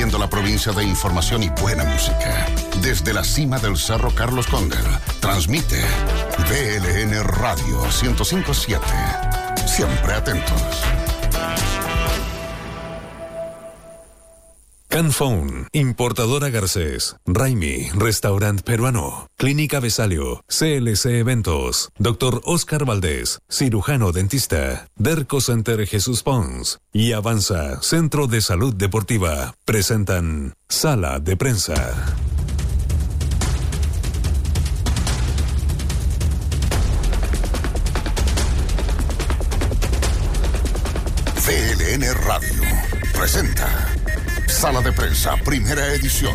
cubriendo la provincia de información y buena música. Desde la cima del Cerro Carlos Cóndor, transmite VLN Radio 105.7. Siempre atentos. Canphone, Importadora Garcés, Raimi, Restaurant Peruano, Clínica Besalio, CLC Eventos, Dr. Oscar Valdés, Cirujano Dentista, Derco Center Jesús Pons y Avanza, Centro de Salud Deportiva, presentan Sala de Prensa. VLN Radio presenta Sala de Prensa, primera edición.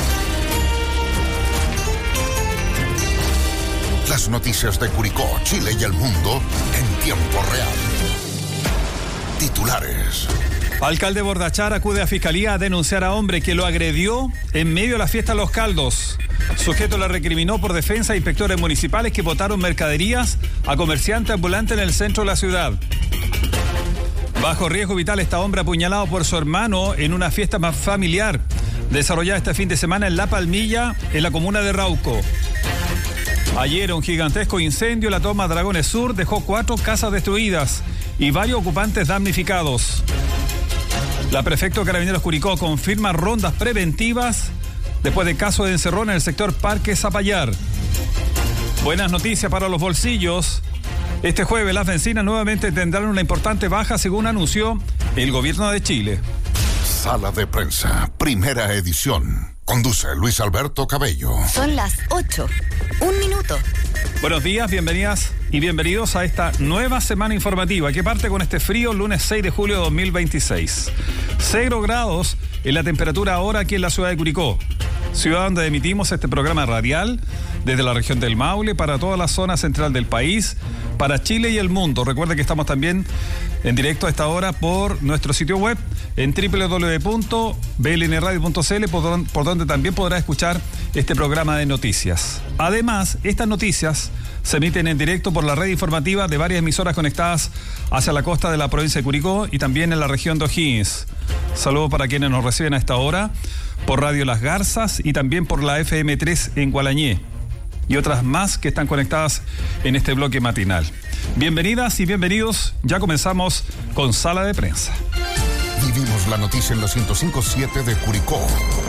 Las noticias de Curicó, Chile y el mundo en tiempo real. Titulares. Alcalde Bordachar acude a Fiscalía a denunciar a hombre que lo agredió en medio de la fiesta Los Caldos. Sujeto le recriminó por defensa a inspectores municipales que botaron mercaderías a comerciante ambulante en el centro de la ciudad. Bajo riesgo vital está hombre apuñalado por su hermano en una fiesta más familiar desarrollada este fin de semana en La Palmilla, en la comuna de Rauco. Ayer un gigantesco incendio en la toma Dragones Sur dejó 4 casas destruidas y varios ocupantes damnificados. La prefecto de Carabineros Curicó confirma rondas preventivas después de caso de encerrón en el sector Parque Zapallar. Buenas noticias para los bolsillos. Este jueves las bencinas nuevamente tendrán una importante baja, según anunció el gobierno de Chile. Sala de Prensa, primera edición. Conduce Luis Alberto Cabello. Son las 8. 1 minuto. Buenos días, bienvenidas y bienvenidos a esta nueva semana informativa que parte con este frío lunes 6 de julio de 2026. 0 grados en la temperatura ahora aquí en la ciudad de Curicó, ciudad donde emitimos este programa radial desde la región del Maule para toda la zona central del país, para Chile y el mundo. Recuerde que estamos también en directo a esta hora por nuestro sitio web en www.blnradio.cl, por donde también podrá escuchar este programa de noticias. Además, estas noticias se emiten en directo por la red informativa de varias emisoras conectadas hacia la costa de la provincia de Curicó y también en la región de O'Higgins. Saludos para quienes nos reciben a esta hora por Radio Las Garzas y también por la FM3 en Gualañé y otras más que están conectadas en este bloque matinal. Bienvenidas y bienvenidos, ya comenzamos con Sala de Prensa. Vivimos la noticia en la 105.7 de Curicó.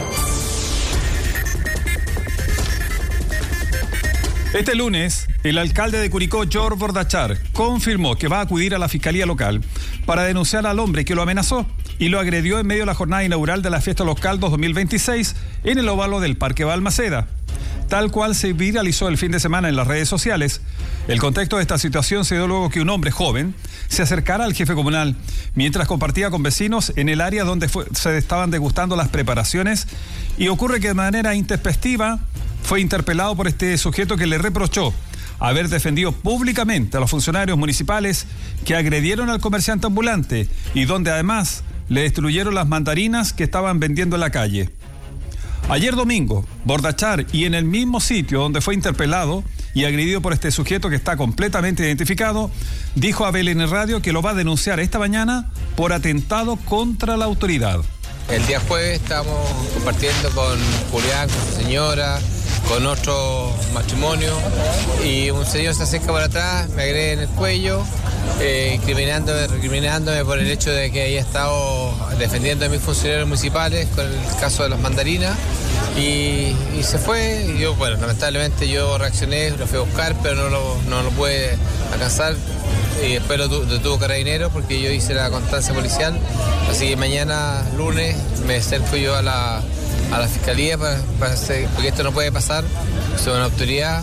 Este lunes, el alcalde de Curicó, Jorge Bordachar, confirmó que va a acudir a la Fiscalía Local para denunciar al hombre que lo amenazó y lo agredió en medio de la jornada inaugural de la Fiesta Los Caldos 2026 en el óvalo del Parque Balmaceda, tal cual se viralizó el fin de semana en las redes sociales. El contexto de esta situación se dio luego que un hombre joven se acercara al jefe comunal mientras compartía con vecinos en el área donde se estaban degustando las preparaciones, y ocurre que de manera intempestiva fue interpelado por este sujeto que le reprochó haber defendido públicamente a los funcionarios municipales que agredieron al comerciante ambulante y donde además le destruyeron las mandarinas que estaban vendiendo en la calle. Ayer domingo, Bordachar, y en el mismo sitio donde fue interpelado y agredido por este sujeto que está completamente identificado, dijo a VLN Radio que lo va a denunciar esta mañana por atentado contra la autoridad. El día jueves estábamos compartiendo con Julián, con su señora, con otro matrimonio, y un señor se acerca por atrás, me agrede en el cuello, recriminándome por el hecho de que haya estado defendiendo a mis funcionarios municipales con el caso de las mandarinas, y se fue. Y yo, bueno, lamentablemente yo reaccioné, lo fui a buscar, pero no lo pude alcanzar, y después lo detuvo Carabineros porque yo hice la constancia policial. Así que mañana, lunes, me acerco yo a la Fiscalía para hacer, porque esto no puede pasar, soy una autoridad.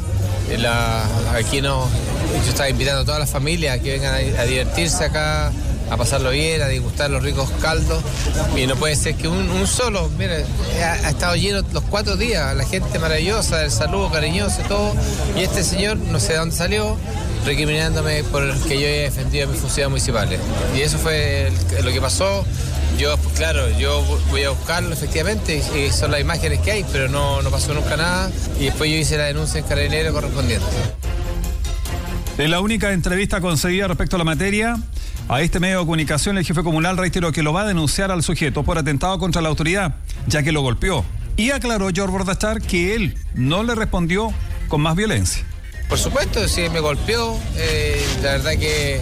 Yo estaba invitando a todas las familias a que vengan a divertirse acá, a pasarlo bien, a degustar los ricos caldos, y no puede ser que un solo, mire, ha estado lleno los 4 días, la gente maravillosa, el saludo cariñoso y todo, y este señor, no sé de dónde salió, recriminándome por que yo haya defendido a mis funcionarios municipales. Y eso fue lo que pasó. Yo, pues claro, yo voy a buscarlo efectivamente y son las imágenes que hay, pero no pasó nunca nada, y después yo hice la denuncia en Carabineros correspondiente. En la única entrevista concedida respecto a la materia, A este medio de comunicación, el jefe comunal reiteró que lo va a denunciar al sujeto por atentado contra la autoridad, ya que lo golpeó. Y aclaró George Bordachar que él no le respondió con más violencia. Por supuesto, sí, me golpeó. La verdad que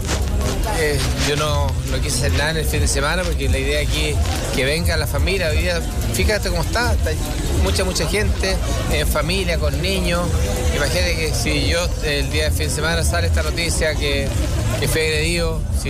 yo no quise hacer nada en el fin de semana porque la idea aquí es que venga la familia. Hoy día, fíjate cómo está mucha gente, en familia, con niños. Imagínate que si yo el día del fin de semana sale esta noticia que fue agredido, si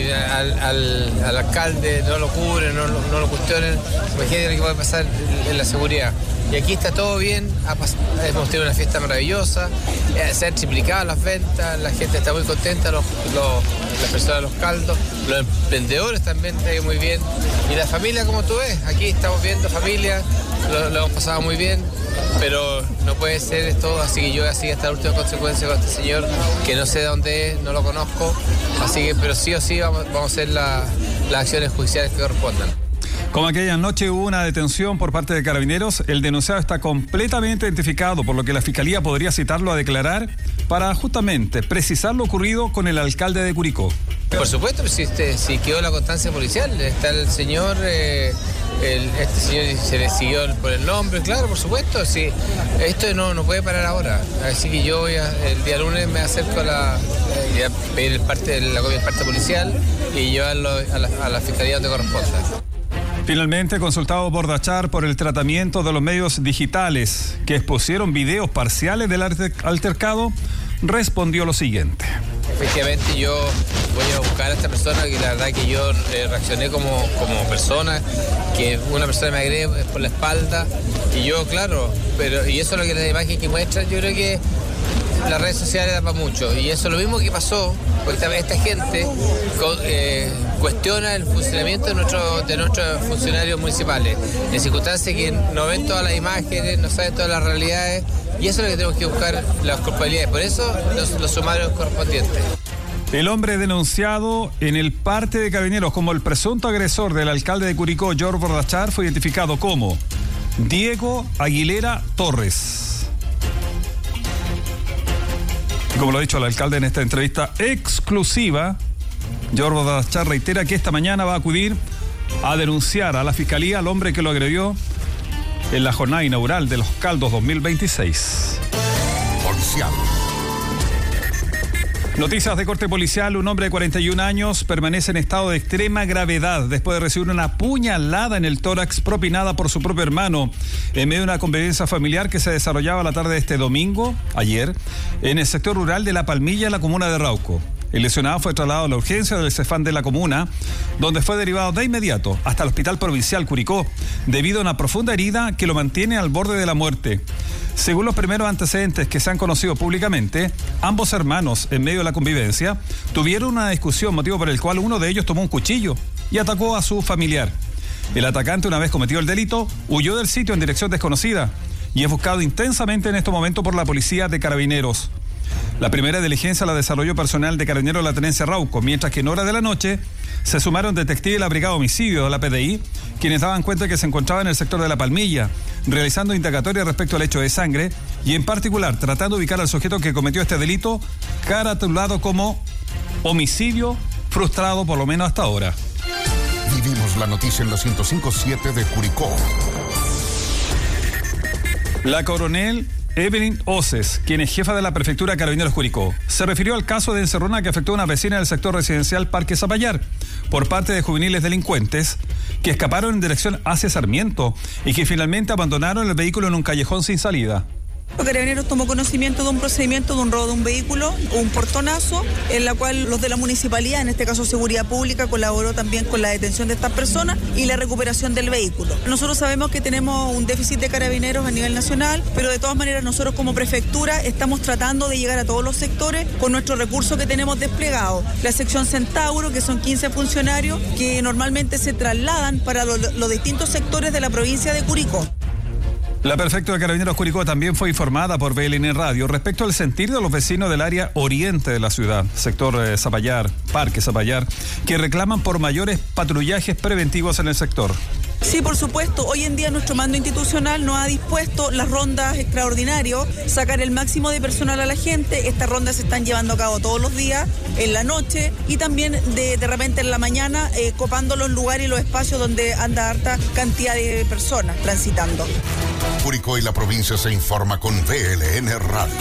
al alcalde no lo cubren, no lo cuestionen, imagínate lo que puede pasar en la seguridad. Y aquí está todo bien, hemos tenido una fiesta maravillosa, se han triplicado las ventas, la gente está muy contenta, las personas de Los Caldos, los emprendedores también están muy bien. Y la familia, como tú ves, aquí estamos viendo familia, lo hemos pasado muy bien, pero no puede ser esto, así que yo voy a seguir hasta la última consecuencia con este señor, que no sé de dónde es, no lo conozco, así que, pero sí o sí vamos a hacer las acciones judiciales que correspondan. Como aquella noche hubo una detención por parte de Carabineros, el denunciado está completamente identificado, por lo que la Fiscalía podría citarlo a declarar para justamente precisar lo ocurrido con el alcalde de Curicó. Por supuesto, si quedó la constancia policial, está el señor, este señor se le siguió por el nombre, claro, por supuesto, sí, esto no puede parar ahora, así que yo el día lunes me acerco a pedir la copia del parte policial y llevarlo a la Fiscalía donde corresponda. Finalmente, consultado Bordachar por el tratamiento de los medios digitales que expusieron videos parciales del altercado, respondió lo siguiente. Efectivamente, yo voy a buscar a esta persona, que la verdad que yo reaccioné como persona, que una persona me agrede por la espalda, y yo, claro, y eso es lo que la imagen que muestra, yo creo que las redes sociales dan para mucho, y eso es lo mismo que pasó, porque esta gente cuestiona el funcionamiento de nuestros funcionarios municipales, en circunstancias que no ven todas las imágenes, no saben todas las realidades, y eso es lo que tenemos que buscar, las culpabilidades, por eso los sumarios correspondientes. El hombre denunciado en el parte de Carabineros como el presunto agresor del alcalde de Curicó, George Bordachar, fue identificado como Diego Aguilera Torres. Como lo ha dicho el alcalde en esta entrevista exclusiva, George Bordachar reitera que esta mañana va a acudir a denunciar a la Fiscalía al hombre que lo agredió en la jornada inaugural de Los Caldos 2026. Policial. Noticias de corte policial. Un hombre de 41 años permanece en estado de extrema gravedad después de recibir una puñalada en el tórax propinada por su propio hermano en medio de una convivencia familiar que se desarrollaba la tarde de este domingo, ayer, en el sector rural de La Palmilla, en la comuna de Rauco. El lesionado fue trasladado a la urgencia del CEFAM de la comuna, donde fue derivado de inmediato hasta el Hospital Provincial Curicó, debido a una profunda herida que lo mantiene al borde de la muerte. Según los primeros antecedentes que se han conocido públicamente, ambos hermanos, en medio de la convivencia, tuvieron una discusión, motivo por el cual uno de ellos tomó un cuchillo y atacó a su familiar. El atacante, una vez cometido el delito, huyó del sitio en dirección desconocida y es buscado intensamente en este momento por la policía de Carabineros. La primera diligencia la desarrolló personal de Carabineros de la Tenencia Rauco, mientras que en horas de la noche se sumaron detectives de la Brigada Homicidio de la PDI, quienes daban cuenta que se encontraba en el sector de La Palmilla, realizando indagatorias respecto al hecho de sangre y en particular tratando de ubicar al sujeto que cometió este delito, caratulado como homicidio frustrado, por lo menos hasta ahora. Vivimos la noticia en la 105.7 de Curicó. La coronel Evelyn Oces, quien es jefa de la prefectura de Carabineros Curicó, se refirió al caso de encerrona que afectó a una vecina del sector residencial Parque Zapallar por parte de juveniles delincuentes que escaparon en dirección hacia Sarmiento y que finalmente abandonaron el vehículo en un callejón sin salida. Carabineros tomó conocimiento de un procedimiento de un robo de un vehículo, un portonazo, en la cual los de la municipalidad, en este caso Seguridad Pública, colaboró también con la detención de estas personas y la recuperación del vehículo. Nosotros sabemos que tenemos un déficit de carabineros a nivel nacional, pero de todas maneras nosotros como prefectura estamos tratando de llegar a todos los sectores con nuestros recursos que tenemos desplegados. La sección Centauro, que son 15 funcionarios que normalmente se trasladan para los distintos sectores de la provincia de Curicó. La prefecta de Carabineros Curicó también fue informada por BLN Radio respecto al sentir de los vecinos del área oriente de la ciudad, sector Zapallar, Parque Zapallar, que reclaman por mayores patrullajes preventivos en el sector. Sí, por supuesto. Hoy en día nuestro mando institucional nos ha dispuesto las rondas extraordinarias, sacar el máximo de personal a la gente. Estas rondas se están llevando a cabo todos los días, en la noche y también de repente en la mañana, copando los lugares y los espacios donde anda harta cantidad de personas transitando. Curicó y la provincia se informa con VLN Radio.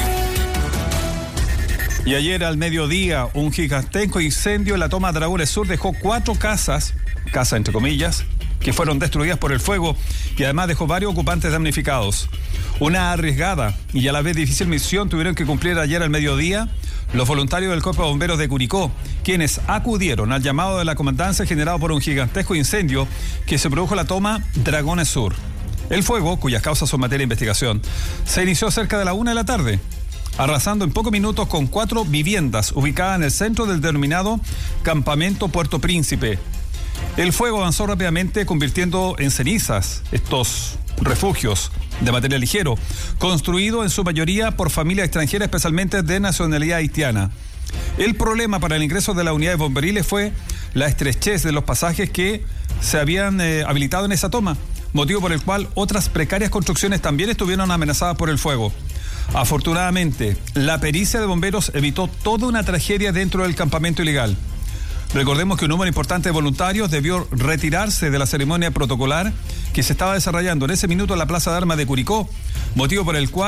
Y ayer al mediodía, un gigantesco incendio en la toma Dragones Sur dejó 4 casas entre comillas, que fueron destruidas por el fuego y además dejó varios ocupantes damnificados. Una arriesgada y a la vez difícil misión tuvieron que cumplir ayer al mediodía los voluntarios del Cuerpo de Bomberos de Curicó, quienes acudieron al llamado de la comandancia generado por un gigantesco incendio que se produjo en la toma Dragones Sur. El fuego, cuyas causas son materia de investigación, se inició cerca de la 1 de la tarde, arrasando en pocos minutos con 4 viviendas ubicadas en el centro del denominado Campamento Puerto Príncipe. El fuego avanzó rápidamente, convirtiendo en cenizas estos refugios de material ligero, construidos en su mayoría por familias extranjeras, especialmente de nacionalidad haitiana. El problema para el ingreso de las unidades bomberiles fue la estrechez de los pasajes que se habían habilitado en esa toma, motivo por el cual otras precarias construcciones también estuvieron amenazadas por el fuego. Afortunadamente, la pericia de bomberos evitó toda una tragedia dentro del campamento ilegal. Recordemos que un número importante de voluntarios debió retirarse de la ceremonia protocolar que se estaba desarrollando en ese minuto en la Plaza de Armas de Curicó, motivo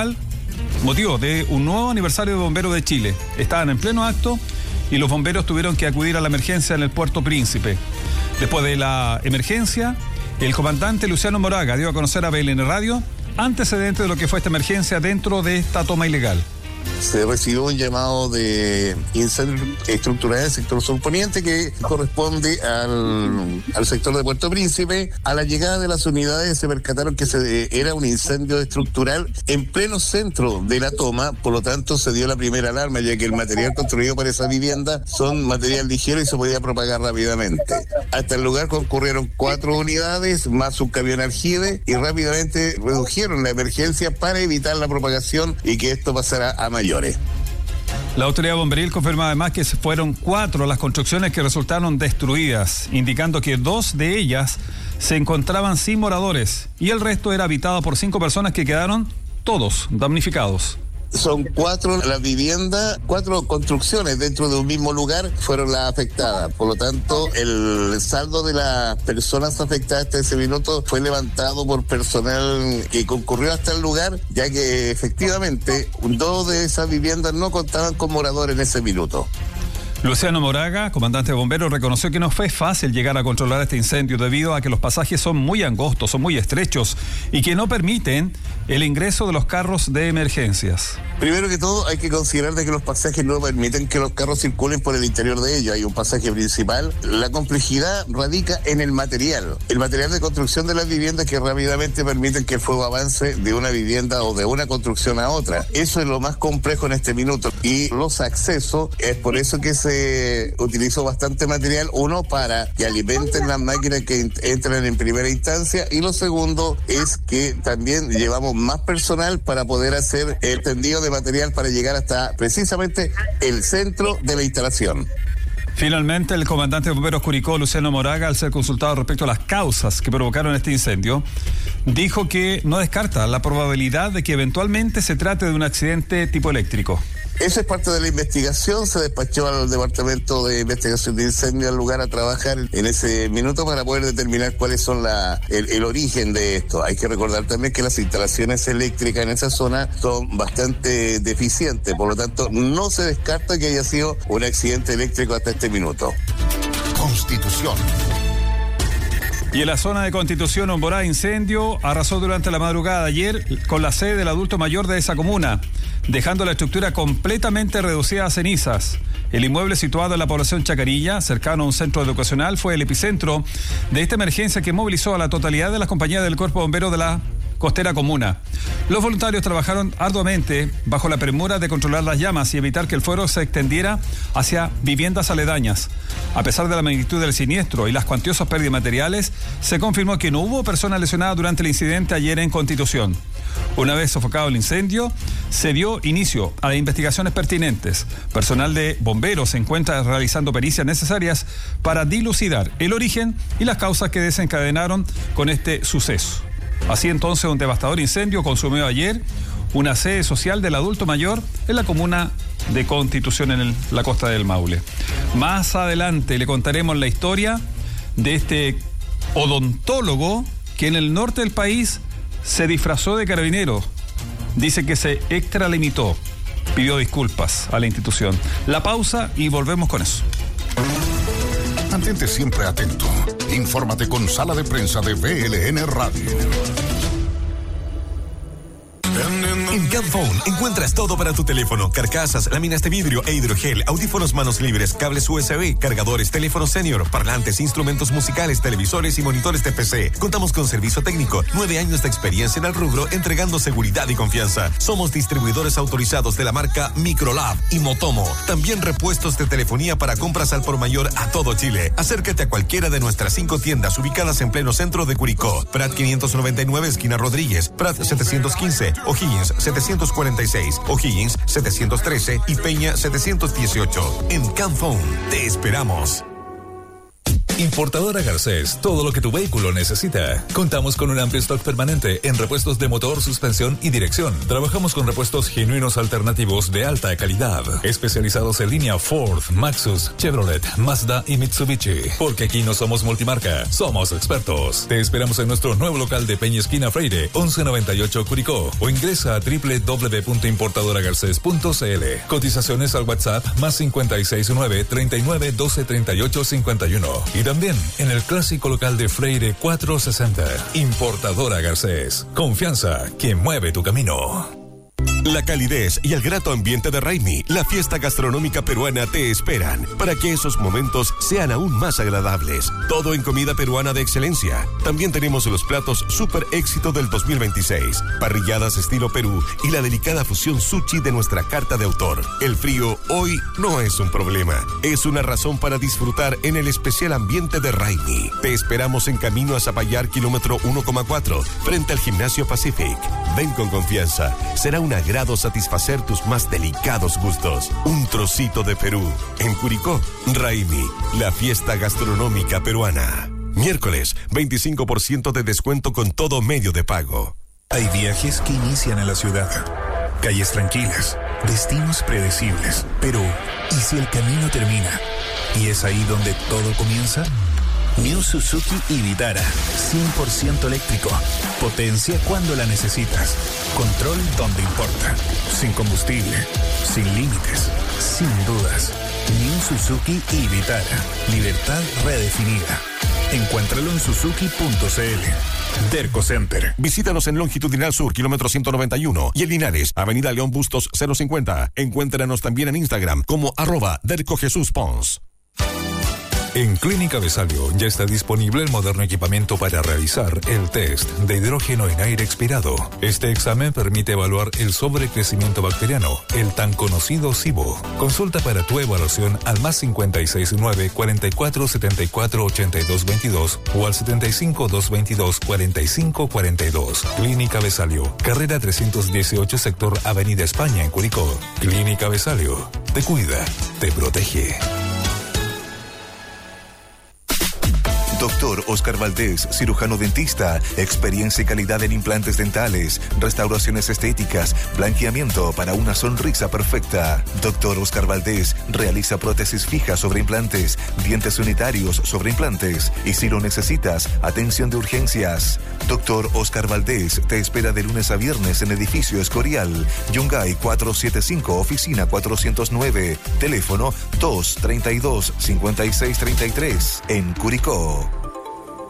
de un nuevo aniversario de Bomberos de Chile. Estaban en pleno acto y los bomberos tuvieron que acudir a la emergencia en el Puerto Príncipe. Después de la emergencia, el comandante Luciano Moraga dio a conocer a VLN Radio antecedentes de lo que fue esta emergencia dentro de esta toma ilegal. Se recibió un llamado de incendio estructural del sector surponiente que corresponde al sector de Puerto Príncipe. A la llegada de las unidades se percataron que era un incendio estructural en pleno centro de la toma, por lo tanto se dio la primera alarma, ya que el material construido para esa vivienda son material ligero y se podía propagar rápidamente. Hasta el lugar concurrieron 4 unidades más un camión aljibe y rápidamente redujeron la emergencia para evitar la propagación y que esto pasara a mayores. La autoridad bomberil confirma además que fueron 4 las construcciones que resultaron destruidas, indicando que 2 de ellas se encontraban sin moradores y el resto era habitado por 5 personas que quedaron todos damnificados. Son 4 las viviendas, 4 construcciones dentro de un mismo lugar fueron las afectadas. Por lo tanto, el saldo de las personas afectadas hasta ese minuto fue levantado por personal que concurrió hasta el lugar, ya que efectivamente 2 de esas viviendas no contaban con moradores en ese minuto. Luciano Moraga, comandante de bomberos, reconoció que no fue fácil llegar a controlar este incendio debido a que los pasajes son muy angostos, son muy estrechos y que no permiten el ingreso de los carros de emergencias. Primero que todo hay que considerar de que los pasajes no permiten que los carros circulen por el interior de ellos. Hay un pasaje principal. La complejidad radica en el material de construcción de las viviendas que rápidamente permiten que el fuego avance de una vivienda o de una construcción a otra. Eso es lo más complejo en este minuto. Y los accesos, es por eso que se utilizó bastante material, uno para que alimenten las máquinas que entran en primera instancia y lo segundo es que también llevamos más personal para poder hacer el tendido de material para llegar hasta precisamente el centro de la instalación. Finalmente, el comandante de bomberos Curicó, Luciano Moraga, al ser consultado respecto a las causas que provocaron este incendio, dijo que no descarta la probabilidad de que eventualmente se trate de un accidente tipo eléctrico. Eso es parte de la investigación. Se despachó al Departamento de Investigación de Incendios al lugar a trabajar en ese minuto para poder determinar cuáles son el origen de esto. Hay que recordar también que las instalaciones eléctricas en esa zona son bastante deficientes, por lo tanto no se descarta que haya sido un accidente eléctrico hasta este minuto. Constitución. Y en la zona de Constitución, un voraz incendio arrasó durante la madrugada de ayer con la sede del adulto mayor de esa comuna, dejando la estructura completamente reducida a cenizas. El inmueble situado en la población Chacarilla, cercano a un centro educacional, fue el epicentro de esta emergencia que movilizó a la totalidad de las compañías del Cuerpo de Bomberos de la costera comuna. Los voluntarios trabajaron arduamente bajo la premura de controlar las llamas y evitar que el fuego se extendiera hacia viviendas aledañas. A pesar de la magnitud del siniestro y las cuantiosas pérdidas materiales, se confirmó que no hubo personas lesionadas durante el incidente ayer en Constitución. Una vez sofocado el incendio, se dio inicio a las investigaciones pertinentes. Personal de bomberos se encuentra realizando pericias necesarias para dilucidar el origen y las causas que desencadenaron con este suceso. Así entonces, un devastador incendio consumió ayer una sede social del adulto mayor en la comuna de Constitución, en la costa del Maule. Más adelante le contaremos la historia de este odontólogo que en el norte del país se disfrazó de carabinero. Dice que se extralimitó. Pidió disculpas a la institución. La pausa y volvemos con eso. Mantente siempre atento. Infórmate con Sala de Prensa de VLN Radio. En Camphone encuentras todo para tu teléfono: carcasas, láminas de vidrio e hidrogel, audífonos manos libres, cables USB, cargadores, teléfono senior, parlantes, instrumentos musicales, televisores y monitores de PC. Contamos con servicio técnico, 9 años de experiencia en el rubro, entregando seguridad y confianza. Somos distribuidores autorizados de la marca Microlab y Motomo. También repuestos de telefonía para compras al por mayor a todo Chile. Acércate a cualquiera de nuestras 5 tiendas ubicadas en pleno centro de Curicó: Prat 599, esquina Rodríguez; Prat 715, O'Higgins 746, O'Higgins 713 y Peña 718. En Camphone te esperamos. Importadora Garcés, todo lo que tu vehículo necesita. Contamos con un amplio stock permanente en repuestos de motor, suspensión y dirección. Trabajamos con repuestos genuinos alternativos de alta calidad, especializados en línea Ford, Maxus, Chevrolet, Mazda y Mitsubishi. Porque aquí no somos multimarca, somos expertos. Te esperamos en nuestro nuevo local de Peña Esquina Freire, 1198 Curicó, o ingresa a www.importadoragarces.cl. Cotizaciones al WhatsApp +569 39 12 38 51. Y también en el clásico local de Freire 460. Importadora Garcés. Confianza que mueve tu camino. La calidez y el grato ambiente de Raimi, la fiesta gastronómica peruana, te esperan para que esos momentos sean aún más agradables. Todo en comida peruana de excelencia. También tenemos los platos super éxito del 2026, parrilladas estilo Perú y la delicada fusión sushi de nuestra carta de autor. El frío hoy no es un problema, es una razón para disfrutar en el especial ambiente de Raimi. Te esperamos en camino a Zapallar, kilómetro 1,4, frente al Gimnasio Pacific. Ven con confianza, será un agrado satisfacer tus más delicados gustos. Un trocito de Perú. En Curicó, Raimi, la fiesta gastronómica peruana. Miércoles, 25% de descuento con todo medio de pago. Hay viajes que inician en la ciudad. Calles tranquilas, destinos predecibles. Pero, ¿y si el camino termina? ¿Y es ahí donde todo comienza? New Suzuki Vitara, 100% eléctrico. Potencia cuando la necesitas. Control donde importa. Sin combustible, sin límites, sin dudas. New Suzuki Vitara. Libertad redefinida. Encuéntralo en suzuki.cl. Derco Center. Visítanos en Longitudinal Sur, kilómetro 191, y en Linares, Avenida León Bustos 050. Encuéntranos también en Instagram como @DercoJesusPons. En Clínica Besalio ya está disponible el moderno equipamiento para realizar el test de hidrógeno en aire expirado. Este examen permite evaluar el sobrecrecimiento bacteriano, el tan conocido SIBO. Consulta para tu evaluación al +569 44 74 82 22 o al 75 222 45 42. Clínica Besalio, carrera 318, sector Avenida España, en Curicó. Clínica Besalio, te cuida, te protege. Doctor Oscar Valdés, cirujano dentista, experiencia y calidad en implantes dentales, restauraciones estéticas, blanqueamiento para una sonrisa perfecta. Doctor Oscar Valdés realiza prótesis fijas sobre implantes, dientes unitarios sobre implantes y, si lo necesitas, atención de urgencias. Doctor Oscar Valdés te espera de lunes a viernes en edificio Escorial, Yungay 475, oficina 409, teléfono 232-5633, en Curicó.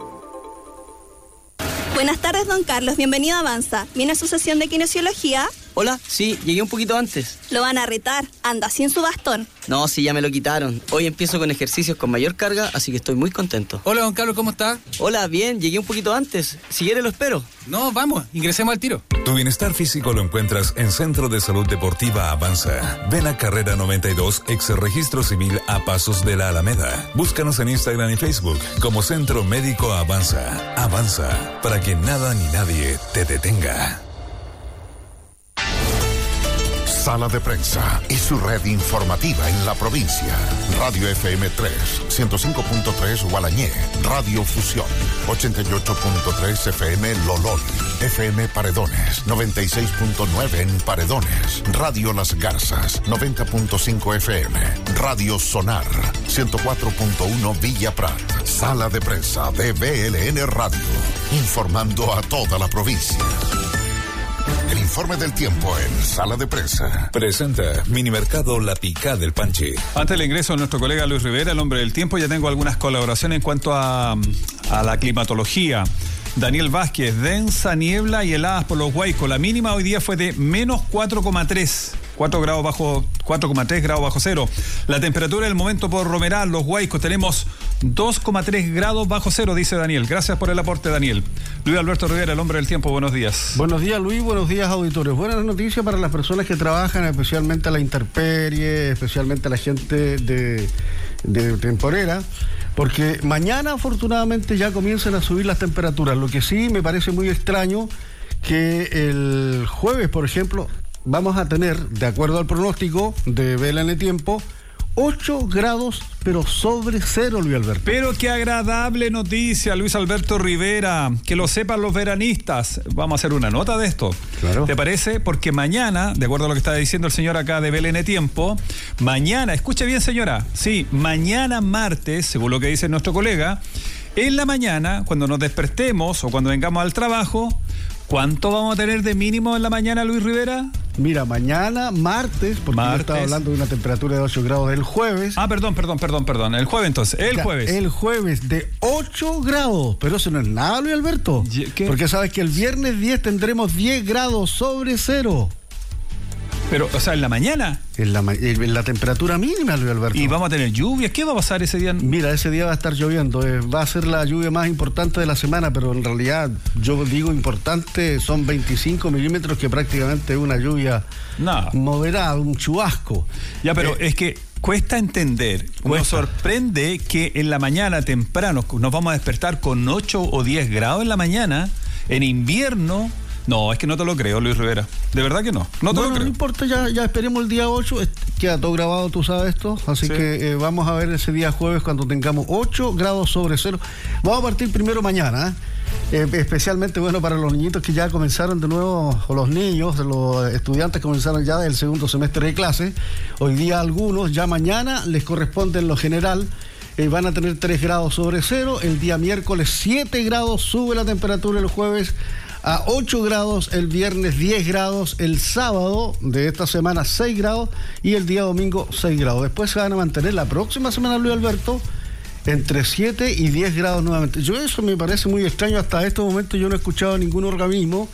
Buenas tardes, don Carlos. Bienvenido a Avanza. ¿Viene a su sesión de kinesiología? Hola, sí, llegué un poquito antes. Lo van a retar, anda sin su bastón. No, sí, ya me lo quitaron. Hoy empiezo con ejercicios con mayor carga, así que estoy muy contento. Hola, don Carlos, ¿cómo está? Hola, bien, llegué un poquito antes. Si quiere lo espero. No, vamos, ingresemos al tiro. Tu bienestar físico lo encuentras en Centro de Salud Deportiva Avanza. Ven a Carrera 92, ex Registro Civil a Pasos de la Alameda. Búscanos en Instagram y Facebook como Centro Médico Avanza. Avanza, para que nada ni nadie te detenga. Sala de Prensa y su red informativa en la provincia. Radio FM 3, 105.3 Gualañé, Radio Fusión, 88.3 FM Lolol, FM Paredones, 96.9 en Paredones, Radio Las Garzas, 90.5 FM, Radio Sonar, 104.1 Villa Prat. Sala de Prensa de BLN Radio, informando a toda la provincia. El informe del tiempo en Sala de Prensa. Presenta Minimercado La Picá del Panche. Antes del ingreso de nuestro colega Luis Rivera, el hombre del tiempo, ya tengo algunas colaboraciones en cuanto a la climatología. Daniel Vázquez, densa niebla y heladas por los Guaicos. La mínima hoy día fue de menos 4,3. 4,3 grados bajo cero. La temperatura del momento por Romeral, los Guaicos, tenemos 2,3 grados bajo cero, dice Daniel. Gracias por el aporte, Daniel. Luis Alberto Rivera, el hombre del tiempo, buenos días. Buenos días, Luis, buenos días, auditores. Buenas noticias para las personas que trabajan, especialmente a la intemperie, especialmente a la gente de temporera, porque mañana afortunadamente ya comienzan a subir las temperaturas. Lo que sí me parece muy extraño que el jueves, por ejemplo, vamos a tener, de acuerdo al pronóstico de BLN Tiempo, 8 grados, pero sobre cero, Luis Alberto. Pero qué agradable noticia, Luis Alberto Rivera, que lo sepan los veranistas. Vamos a hacer una nota de esto. Claro. ¿Te parece? Porque mañana, de acuerdo a lo que está diciendo el señor acá de BLN Tiempo, mañana, escuche bien, señora, sí, mañana martes, según lo que dice nuestro colega, en la mañana, cuando nos despertemos o cuando vengamos al trabajo, ¿cuánto vamos a tener de mínimo en la mañana, Luis Rivera? Mira, mañana, martes, porque yo estaba hablando de una temperatura de 8 grados el jueves. Ah, perdón. El jueves entonces, jueves. El jueves de 8 grados, pero eso no es nada, Luis Alberto. ¿Qué? Porque sabes que el viernes 10 tendremos 10 grados sobre cero. Pero, o sea, en la mañana. En la temperatura mínima, Luis Alberto. ¿Y vamos a tener lluvias? ¿Qué va a pasar ese día? Mira, ese día va a estar lloviendo. Va a ser la lluvia más importante de la semana, pero en realidad, yo digo importante, son 25 milímetros, que prácticamente es una lluvia moderada, un chubasco. Ya, pero es que cuesta entender. Nos sorprende que en la mañana temprano nos vamos a despertar con 8 o 10 grados en la mañana, en invierno. No, es que no te lo creo, Luis Rivera. De verdad que no. No te lo creo. No importa, ya esperemos el día 8. Queda todo grabado, tú sabes esto. Así que vamos a ver ese día jueves cuando tengamos 8 grados sobre cero. Vamos a partir primero mañana, especialmente bueno para los niñitos que ya comenzaron de nuevo, o los niños, los estudiantes comenzaron ya del segundo semestre de clase. Hoy día algunos, ya mañana les corresponde en lo general. Van a tener 3 grados sobre cero. El día miércoles 7 grados, sube la temperatura el jueves a 8 grados, el viernes 10 grados, el sábado de esta semana 6 grados y el día domingo 6 grados. Después se van a mantener la próxima semana, Luis Alberto, entre 7 y 10 grados nuevamente. Eso me parece muy extraño. Hasta este momento yo no he escuchado a ningún organismo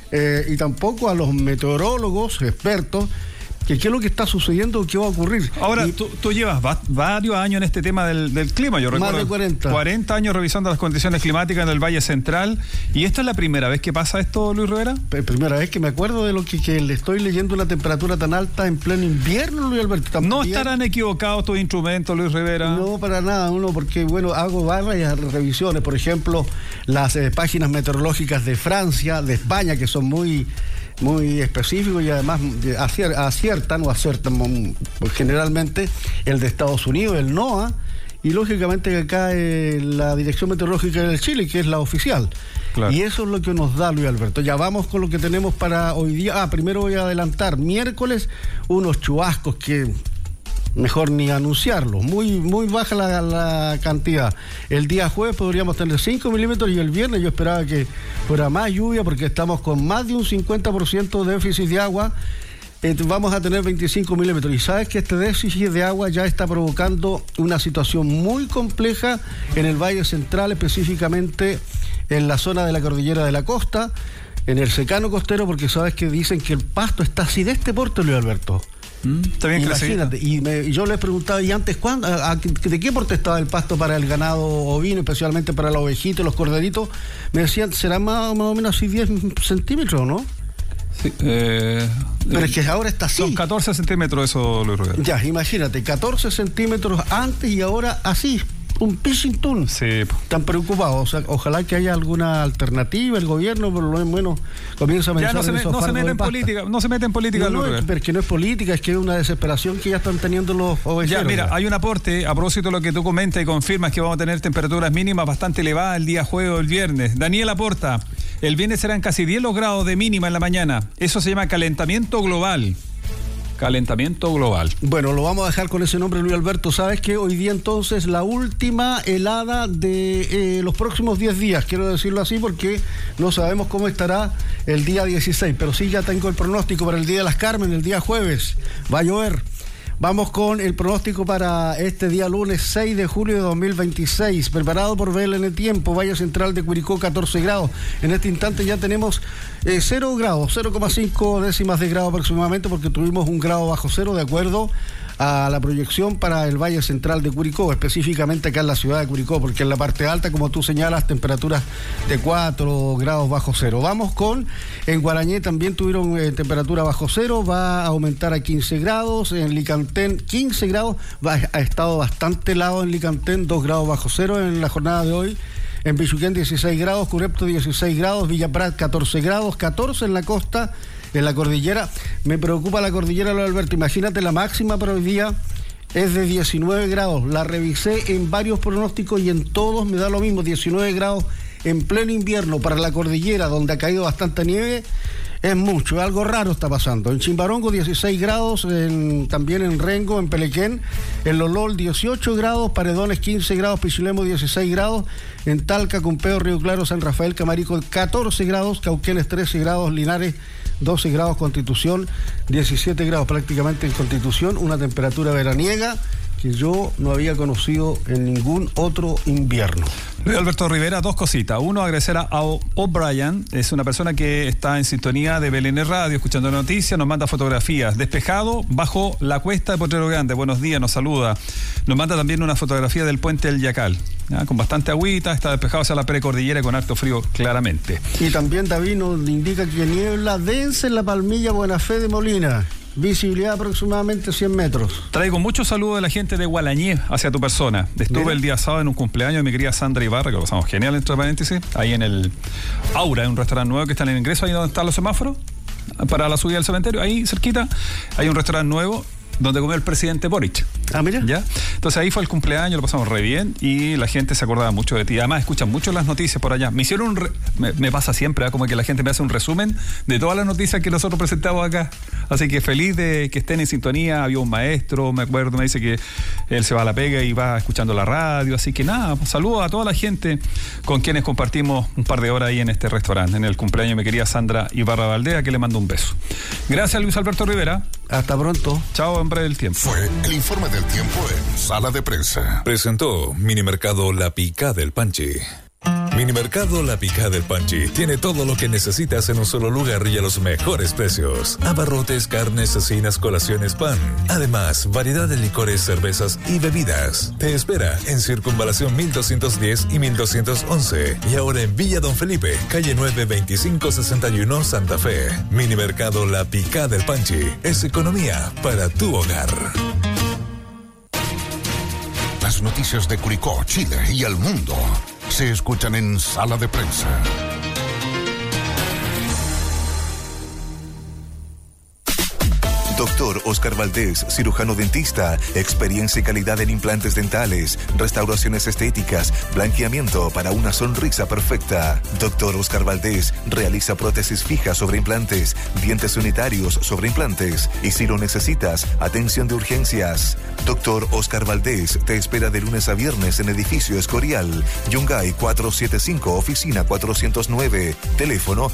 y tampoco a los meteorólogos expertos qué es lo que está sucediendo, qué va a ocurrir. Ahora, tú llevas varios años en este tema del clima, yo recuerdo. Más de 40. 40 años revisando las condiciones climáticas en el Valle Central. ¿Y esta es la primera vez que pasa esto, Luis Rivera? Primera vez que me acuerdo de lo que le estoy leyendo, una temperatura tan alta en pleno invierno, Luis Alberto. ¿No estarán equivocados tus instrumentos, Luis Rivera? No, para nada, porque hago varias revisiones. Por ejemplo, las páginas meteorológicas de Francia, de España, que son muy específicos y además aciertan generalmente, el de Estados Unidos, el NOAA, y lógicamente acá la Dirección Meteorológica del Chile, que es la oficial. Claro. Y eso es lo que nos da, Luis Alberto. Ya vamos con lo que tenemos para hoy día. Primero voy a adelantar, miércoles, unos chubascos que mejor ni anunciarlos, muy baja la cantidad. El día jueves podríamos tener 5 milímetros y el viernes yo esperaba que fuera más lluvia porque estamos con más de un 50% de déficit de agua. Vamos a tener 25 milímetros. Y sabes que este déficit de agua ya está provocando una situación muy compleja en el Valle Central, específicamente en la zona de la Cordillera de la Costa. en el secano costero, porque sabes que dicen que el pasto está así de este porte, Luis Alberto. Está bien. Imagínate, y yo le preguntaba, ¿y antes cuándo? ¿De qué porte estaba el pasto para el ganado ovino, especialmente para la ovejita y los corderitos? Me decían, será más o menos así 10 centímetros, ¿no? Sí, pero es que ahora está así. Son 14 centímetros eso, Luis Roberto. Ya, imagínate, 14 centímetros antes y ahora así. Un pitching tool. Sí. Están preocupados. O sea, ojalá que haya alguna alternativa. El gobierno, por lo menos, comienza a pensar no se mete en política. No se mete en política, no, pero es que no es política, es que es una desesperación que ya están teniendo los ovejeros. Ya, mira, hay un aporte a propósito de lo que tú comentas y confirmas que vamos a tener temperaturas mínimas bastante elevadas el día jueves o el viernes. Daniel aporta, el viernes serán casi 10 los grados de mínima en la mañana. Eso se llama calentamiento global. Calentamiento global. Bueno, lo vamos a dejar con ese nombre, Luis Alberto. ¿Sabes qué? Hoy día entonces la última helada de los próximos 10 días, quiero decirlo así porque no sabemos cómo estará el día 16, pero sí ya tengo el pronóstico para el Día de las Carmen, el día jueves. Va a llover. Vamos con el pronóstico para este día lunes 6 de julio de 2026, preparado por BLN Tiempo, Valle Central de Curicó, 14 grados. En este instante ya tenemos 0 grados, 0,5 décimas de grado aproximadamente, porque tuvimos 1 grado bajo cero de acuerdo a la proyección para el Valle Central de Curicó, específicamente acá en la ciudad de Curicó, porque en la parte alta, como tú señalas, temperaturas de 4 grados bajo cero. Vamos con, en Guarañé también tuvieron temperatura bajo cero, va a aumentar a 15 grados, en Licantén 15 grados, ha estado bastante helado en Licantén, 2 grados bajo cero en la jornada de hoy. En Pichuquén 16 grados, Curepto 16 grados, Villa Prat 14 grados, 14 en la costa, en la cordillera. Me preocupa la cordillera, Luis Alberto. Imagínate, la máxima para hoy día es de 19 grados. La revisé en varios pronósticos y en todos me da lo mismo, 19 grados en pleno invierno para la cordillera, donde ha caído bastante nieve. Es mucho, algo raro está pasando. En Chimbarongo 16 grados, también en Rengo, en Pelequén, en Lolol 18 grados, Paredones 15 grados, Pichilemo 16 grados, en Talca, Cumpeo, Río Claro, San Rafael, Camarico 14 grados, Cauquenes 13 grados, Linares 12 grados, Constitución 17 grados prácticamente en Constitución, una temperatura veraniega que yo no había conocido en ningún otro invierno. Luis Alberto Rivera, 2 cositas. Uno, agradecer a O'Brien, es una persona que está en sintonía de BLN Radio, escuchando noticias, nos manda fotografías. Despejado bajo la cuesta de Potrero Grande, buenos días, nos saluda. Nos manda también una fotografía del puente del Yacal, ¿ya? Con bastante agüita, está despejado hacia la precordillera con harto frío, claramente. Y también David nos indica que niebla densa en la Palmilla Buena Fe de Molina. Visibilidad aproximadamente 100 metros. Traigo muchos saludos de la gente de Gualañé hacia tu persona. Estuve el día sábado en un cumpleaños de mi querida Sandra Ibarra, que lo pasamos genial, entre paréntesis, ahí en el Aura, en un restaurante nuevo que está en el ingreso, ahí donde están los semáforos, para la subida del cementerio, ahí cerquita, hay un restaurante nuevo donde comió el presidente Boric. Ah, mira. ¿Ya? Entonces ahí fue el cumpleaños, lo pasamos re bien y la gente se acordaba mucho de ti. Además escuchan mucho las noticias por allá. Me hicieron me pasa siempre, ¿eh? Como que la gente me hace un resumen de todas las noticias que nosotros presentamos acá. Así que feliz de que estén en sintonía. Había un maestro, me acuerdo, me dice que él se va a la pega y va escuchando la radio. Así que nada, saludos a toda la gente con quienes compartimos un par de horas ahí en este restaurante, en el cumpleaños de mi querida Sandra Ibarra Valdea, que le mando un beso. Gracias, Luis Alberto Rivera. Hasta pronto. Chao, hombre del tiempo. Fue el informe del tiempo en Sala de Prensa. Presentó Minimercado La Picá del Panchi. Minimercado La Picá del Panchi tiene todo lo que necesitas en un solo lugar y a los mejores precios. Abarrotes, carnes, cecinas, colaciones, pan. Además, variedad de licores, cervezas y bebidas. Te espera en Circunvalación 1210 y 1211. Y ahora en Villa Don Felipe, calle 9, 2561, Santa Fe. Minimercado La Picá del Panchi es economía para tu hogar. Las noticias de Curicó, Chile y el mundo se escuchan en Sala de Prensa. Doctor Oscar Valdés, cirujano dentista, experiencia y calidad en implantes dentales, restauraciones estéticas, blanqueamiento para una sonrisa perfecta. Doctor Oscar Valdés realiza prótesis fijas sobre implantes, dientes unitarios sobre implantes y si lo necesitas, atención de urgencias. Doctor Oscar Valdés te espera de lunes a viernes en Edificio Escorial, Yungay 475, oficina 409, teléfono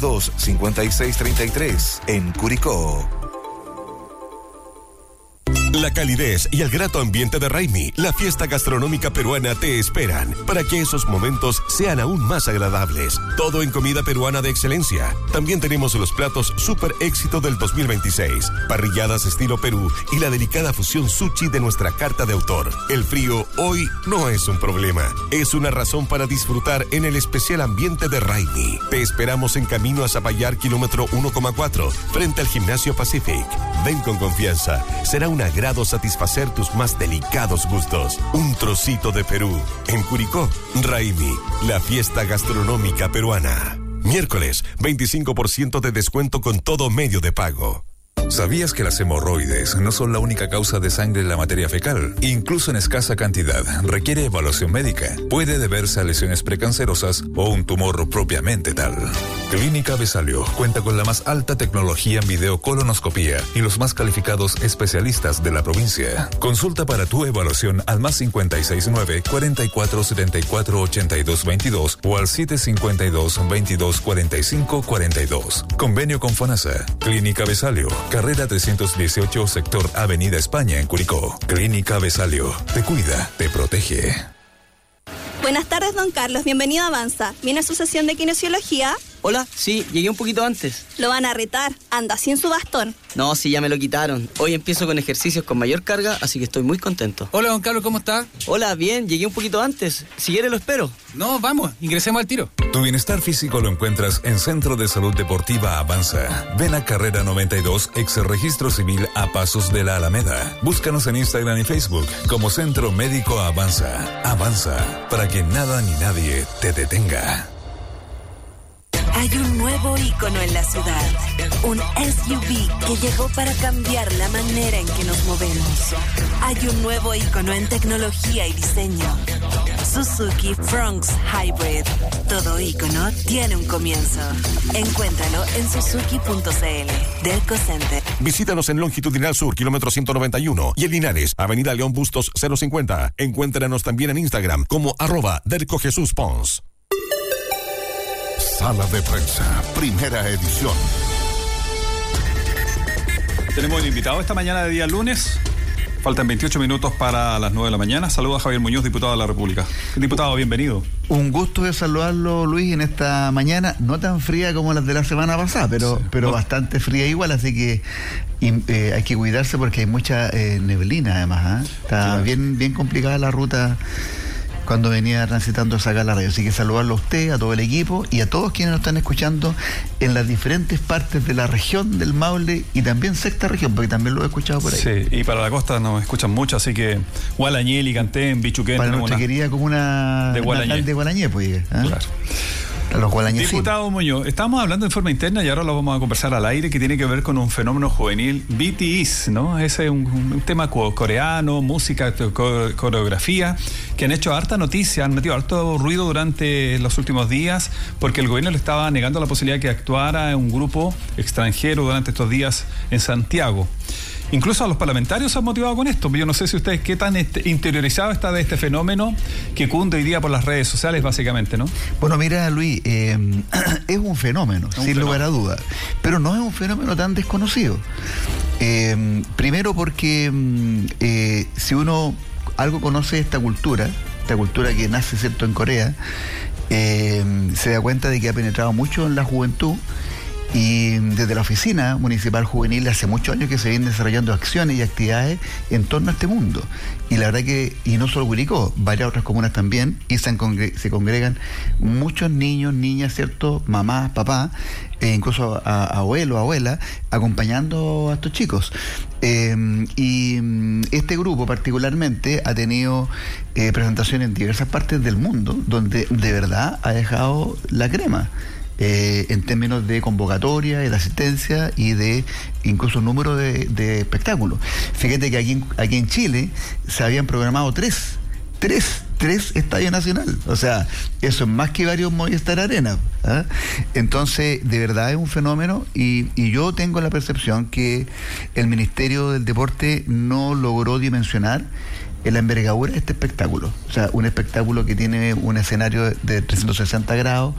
232-5633, en Curicó. La calidez y el grato ambiente de Raimi, la fiesta gastronómica peruana, te esperan para que esos momentos sean aún más agradables. Todo en comida peruana de excelencia. También tenemos los platos super éxito del 2026, parrilladas estilo Perú y la delicada fusión sushi de nuestra carta de autor. El frío hoy no es un problema, es una razón para disfrutar en el especial ambiente de Raimi. Te esperamos en camino a Zapallar, kilómetro 1,4, frente al Gimnasio Pacific. Ven con confianza, será un agrado satisfacer tus más delicados gustos. Un trocito de Perú. En Curicó, Raimi, la fiesta gastronómica peruana. Miércoles, 25% de descuento con todo medio de pago. ¿Sabías que las hemorroides no son la única causa de sangre en la materia fecal? Incluso en escasa cantidad, requiere evaluación médica. Puede deberse a lesiones precancerosas o un tumor propiamente tal. Clínica Besalio cuenta con la más alta tecnología en videocolonoscopía y los más calificados especialistas de la provincia. Consulta para tu evaluación al más 569-4474-8222 o al 752-2245-42. Convenio con FONASA. Clínica Besalio, carrera 318, sector Avenida España en Curicó. Clínica Besalio, te cuida, te protege. Buenas tardes, don Carlos. Bienvenido a Avanza. ¿Viene a su sesión de kinesiología? Hola, sí, llegué un poquito antes. Lo van a retar. Anda sin su bastón. No, sí, ya me lo quitaron. Hoy empiezo con ejercicios con mayor carga, así que estoy muy contento. Hola, don Carlos, ¿cómo está? Hola, bien, llegué un poquito antes. Si quiere lo espero. No, vamos, ingresemos al tiro. Tu bienestar físico lo encuentras en Centro de Salud Deportiva Avanza. Ven a Carrera 92, ex Registro Civil a Pasos de la Alameda. Búscanos en Instagram y Facebook como Centro Médico Avanza. Avanza, para que nada ni nadie te detenga. Hay un nuevo ícono en la ciudad, un SUV que llegó para cambiar la manera en que nos movemos. Hay un nuevo ícono en tecnología y diseño, Suzuki Fronx Hybrid. Todo ícono tiene un comienzo. Encuéntralo en suzuki.cl. Delco Center. Visítanos en Longitudinal Sur, kilómetro 191, y en Linares, Avenida León Bustos 050. Encuéntranos también en Instagram como @DelcoJesusPons. Sala de Prensa, primera edición. Tenemos un invitado esta mañana de día lunes. Faltan 28 minutos para las 9 de la mañana. Saludos a Javier Muñoz, diputado de la República. Diputado, bienvenido. Un gusto de saludarlo, Luis, en esta mañana, no tan fría como las de la semana pasada, pero bastante fría igual, así que hay que cuidarse porque hay mucha neblina además. Está bien complicada la ruta cuando venía transitando esa la radio. Así que saludarlo a usted, a todo el equipo y a todos quienes nos están escuchando en las diferentes partes de la región del Maule y también sexta región, porque también lo he escuchado por ahí. Sí, y para la costa nos escuchan mucho, así que Gualañé, Licantén, Bichuquén. Para nuestra querida comuna de Gualañé, pues. Claro. Los Diputado Muñoz, estamos hablando de forma interna y ahora lo vamos a conversar al aire, que tiene que ver con un fenómeno juvenil, BTS, ¿no? Ese es un tema coreano, música, coreografía, que han hecho harta noticia, han metido harto ruido durante los últimos días, porque el gobierno le estaba negando la posibilidad de que actuara un grupo extranjero durante estos días en Santiago. Incluso a los parlamentarios se han motivado con esto. Yo no sé si ustedes qué tan interiorizado está de este fenómeno que cunde hoy día por las redes sociales, básicamente, ¿no? Bueno, mira, Luis, es un fenómeno, sin lugar a dudas, pero no es un fenómeno tan desconocido. Primero porque si uno algo conoce esta cultura que nace, ¿cierto?, en Corea, se da cuenta de que ha penetrado mucho en la juventud. Y desde la Oficina Municipal Juvenil hace muchos años que se vienen desarrollando acciones y actividades en torno a este mundo. Y la verdad que, y no solo Curicó, varias otras comunas también, y se congregan muchos niños, niñas, ¿cierto?, mamás, papás, incluso abuelos, abuelas, acompañando a estos chicos. Y este grupo particularmente ha tenido presentaciones en diversas partes del mundo, donde de verdad ha dejado la crema. En términos de convocatoria y de asistencia y de incluso número de espectáculos. Fíjate que aquí en Chile se habían programado tres estadios nacionales. O sea, eso es más que varios Movistar Arena. Entonces, de verdad es un fenómeno y yo tengo la percepción que el Ministerio del Deporte no logró dimensionar la envergadura de este espectáculo. O sea, un espectáculo que tiene un escenario de 360 grados,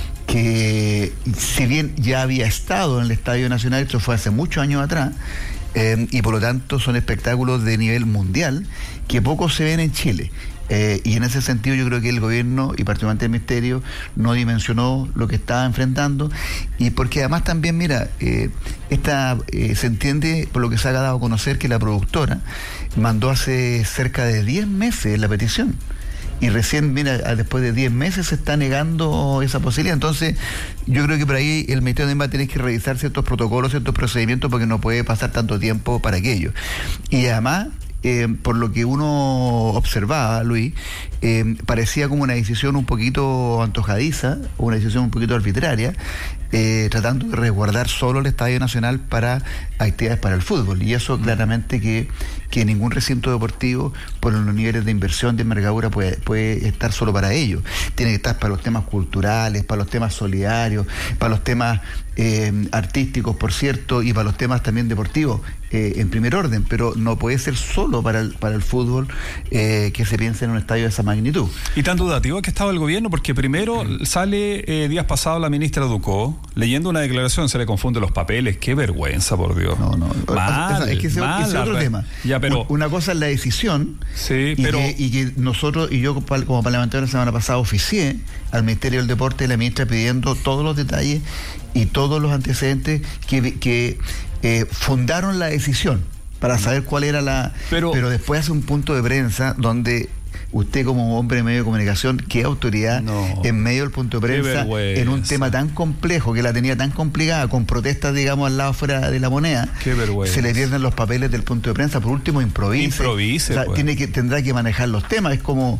que si bien ya había estado en el Estadio Nacional, esto fue hace muchos años atrás, y por lo tanto son espectáculos de nivel mundial que poco se ven en Chile. Y en ese sentido yo creo que el gobierno y particularmente el Ministerio no dimensionó lo que estaba enfrentando, y porque además también, mira, se entiende por lo que se ha dado a conocer que la productora mandó hace cerca de 10 meses la petición. Y recién, mira, después de 10 meses se está negando esa posibilidad. Entonces, yo creo que por ahí el Ministerio también va a tener que revisar ciertos protocolos, ciertos procedimientos, porque no puede pasar tanto tiempo para aquello. Y además, por lo que uno observaba, Luis, parecía como una decisión un poquito antojadiza, una decisión un poquito arbitraria, tratando de resguardar solo el Estadio Nacional para actividades para el fútbol. Y eso claramente que ningún recinto deportivo, por los niveles de inversión de envergadura, puede estar solo para ello. Tiene que estar para los temas culturales, para los temas solidarios, para los temas artísticos, por cierto, y para los temas también deportivos, en primer orden, pero no puede ser solo para el fútbol que se piense en un estadio de esa magnitud. Y tan dudativo que estaba el gobierno, porque primero sale días pasados la ministra Ducó, leyendo una declaración, se le confunden los papeles. Qué vergüenza, por Dios. No. Mal, es que ese es otro tema. Ya, pero una cosa es la decisión, sí, y que nosotros, y yo como parlamentario la semana pasada oficié al Ministerio del Deporte y la ministra pidiendo todos los detalles y todos los antecedentes que fundaron la decisión para saber cuál era la... Pero después hace un punto de prensa donde usted, como hombre de medio de comunicación, ¿qué autoridad en medio del punto de prensa en un tema tan complejo, que la tenía tan complicada, con protestas, digamos, al lado fuera de la moneda? Qué vergüenza. Se le pierden los papeles del punto de prensa. Por último, improvise. O sea, tendrá que manejar los temas. Es como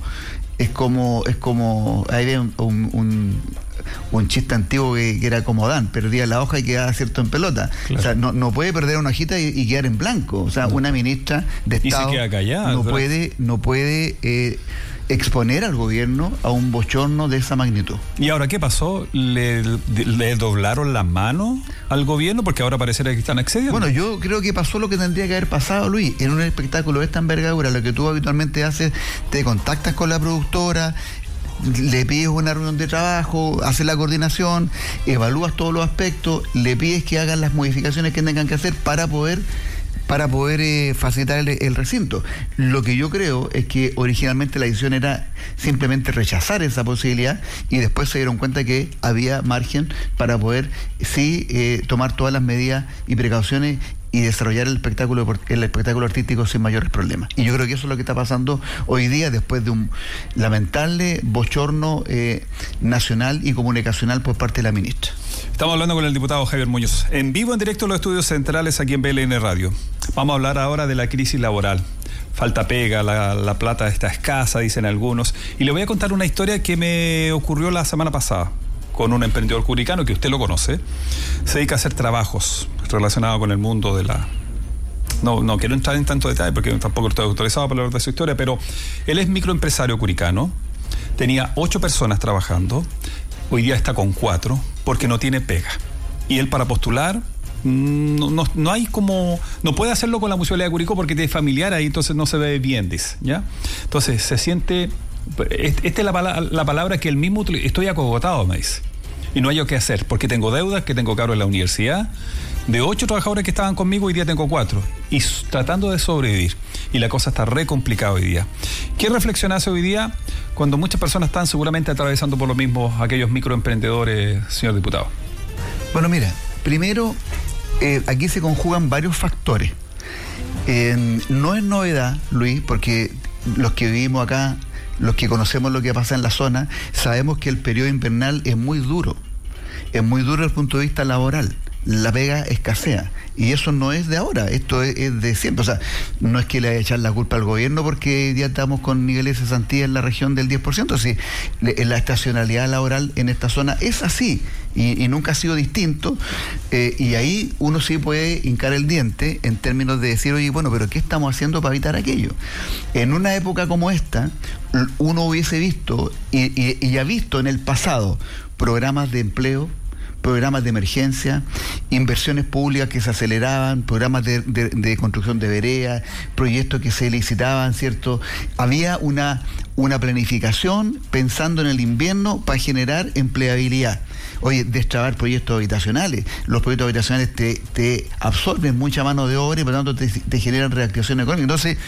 ahí ve un chiste antiguo que era como Dan, perdía la hoja y quedaba cierto en pelota. Claro. O sea, no puede perder una hojita y quedar en blanco. O sea, una ministra de Estado se queda callada, no puede exponer al gobierno a un bochorno de esa magnitud. ¿Y ahora qué pasó? ¿Le doblaron la mano al gobierno? Porque ahora pareciera que están excediendo. Bueno, yo creo que pasó lo que tendría que haber pasado, Luis. En un espectáculo de esta envergadura, lo que tú habitualmente haces, te contactas con la productora, le pides una reunión de trabajo, haces la coordinación, evalúas todos los aspectos, le pides que hagan las modificaciones que tengan que hacer para poder facilitar el recinto. Lo que yo creo es que originalmente la decisión era simplemente rechazar esa posibilidad, y después se dieron cuenta que había margen para poder tomar todas las medidas y precauciones y desarrollar el espectáculo artístico sin mayores problemas. Y yo creo que eso es lo que está pasando hoy día, después de un lamentable bochorno nacional y comunicacional por parte de la ministra. Estamos hablando con el diputado Javier Muñoz, en vivo, en directo en los estudios centrales aquí en BLN Radio. Vamos a hablar ahora de la crisis laboral. Falta pega, la plata está escasa, dicen algunos. Y le voy a contar una historia que me ocurrió la semana pasada con un emprendedor curicano que usted lo conoce. Se dedica a hacer trabajos relacionados con el mundo de la... No quiero entrar en tanto detalle porque tampoco estoy autorizado para hablar de su historia, pero él es microempresario curicano, tenía 8 personas trabajando, hoy día está con 4 porque no tiene pega. Y él, para postular, no hay como... No puede hacerlo con la Municipalidad de Curicó porque tiene familiar ahí, entonces no se ve bien, dice, ¿ya? Entonces se siente... Esta es la palabra que él mismo utiliza. Estoy acogotado, me dice. Y no hay yo qué hacer, porque tengo deudas, que tengo cargo en la universidad. De 8 trabajadores que estaban conmigo, hoy día tengo 4. Y tratando de sobrevivir. Y la cosa está re complicada hoy día. ¿Qué reflexión hace hoy día cuando muchas personas están seguramente atravesando por lo mismo aquellos microemprendedores, señor diputado? Bueno, mira, primero, aquí se conjugan varios factores. No es novedad, Luis, porque los que vivimos acá, los que conocemos lo que pasa en la zona, sabemos que el periodo invernal es muy duro. Es muy duro desde el punto de vista laboral. La pega escasea. Y eso no es de ahora, esto es de siempre. O sea, no es que le haya echar la culpa al gobierno porque ya estamos con niveles de cesantía en la región del 10%. Sí, la estacionalidad laboral en esta zona es así y nunca ha sido distinto. Y ahí uno sí puede hincar el diente en términos de decir, oye, bueno, pero ¿qué estamos haciendo para evitar aquello? En una época como esta, uno hubiese visto y ha visto en el pasado programas de empleo, programas de emergencia, inversiones públicas que se aceleraban, programas de construcción de veredas, proyectos que se licitaban, ¿cierto? Había una planificación pensando en el invierno para generar empleabilidad. Oye, destrabar proyectos habitacionales. Los proyectos habitacionales te absorben mucha mano de obra y por lo tanto te generan reactivación económica. Entonces,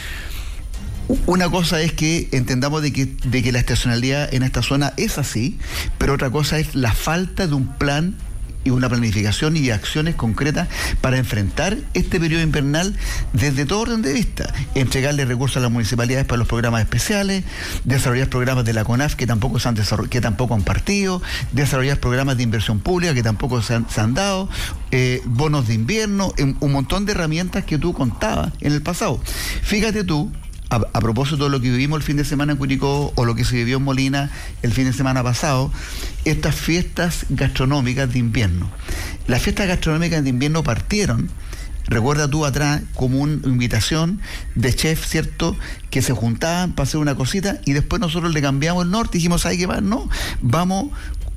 una cosa es que entendamos de que la estacionalidad en esta zona es así, pero otra cosa es la falta de un plan y una planificación y acciones concretas para enfrentar este periodo invernal desde todo orden de vista. Entregarle recursos a las municipalidades para los programas especiales, desarrollar programas de la CONAF que tampoco han partido, desarrollar programas de inversión pública que tampoco se han dado, bonos de invierno, un montón de herramientas que tú contabas en el pasado. Fíjate tú, a propósito de lo que vivimos el fin de semana en Curicó o lo que se vivió en Molina el fin de semana pasado, estas fiestas gastronómicas de invierno. Las fiestas gastronómicas de invierno partieron, recuerda tú atrás, como una invitación de chefs, ¿cierto?, que se juntaban para hacer una cosita y después nosotros le cambiamos el norte y dijimos, ¿sabes qué más? No, vamos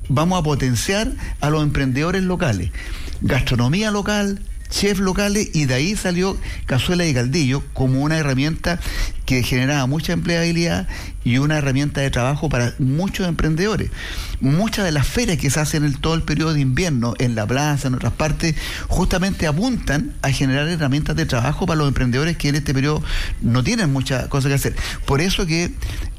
a potenciar a los emprendedores locales. Gastronomía local, chefs locales, y de ahí salió Cazuela y Caldillo como una herramienta que generaba mucha empleabilidad y una herramienta de trabajo para muchos emprendedores. Muchas de las ferias que se hacen en todo el periodo de invierno, en la plaza, en otras partes, justamente apuntan a generar herramientas de trabajo para los emprendedores que en este periodo no tienen muchas cosas que hacer. Por eso que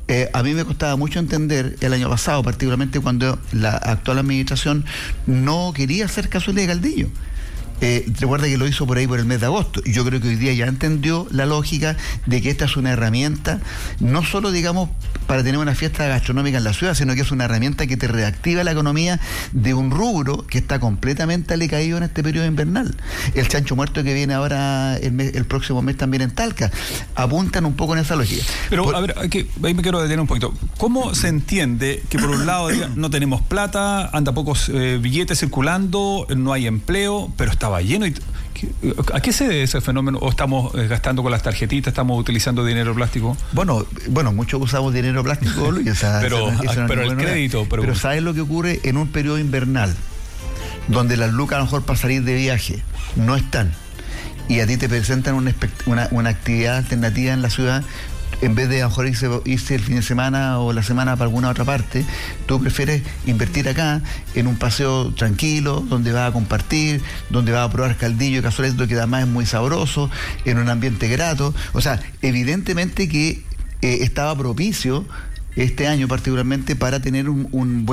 a mí me costaba mucho entender el año pasado, particularmente cuando la actual administración no quería hacer Cazuela y Caldillo. Recuerda que lo hizo por ahí por el mes de agosto. Y yo creo que hoy día ya entendió la lógica de que esta es una herramienta, no solo, digamos, para tener una fiesta gastronómica en la ciudad, sino que es una herramienta que te reactiva la economía de un rubro que está completamente alicaído en este periodo invernal. El chancho muerto que viene ahora el próximo mes también en Talca, apuntan un poco en esa lógica. Pero, a ver, ahí me quiero detener un poquito. ¿Cómo se entiende que por un lado no tenemos plata, anda pocos billetes circulando, no hay empleo, pero estaba lleno? ¿A qué se debe ese fenómeno? ¿O estamos gastando con las tarjetitas, estamos utilizando dinero plástico? Bueno, muchos usamos dinero plástico, Luis, pero el crédito... Pero ¿sabes lo que ocurre en un periodo invernal? Donde las lucas a lo mejor para salir de viaje no están, y a ti te presentan una actividad alternativa en la ciudad. En vez de a lo mejor irse el fin de semana o la semana para alguna otra parte, tú prefieres invertir acá en un paseo tranquilo, donde vas a compartir, donde vas a probar caldillo y cazuela, que además es muy sabroso, en un ambiente grato. O sea, evidentemente que estaba propicio este año particularmente para tener una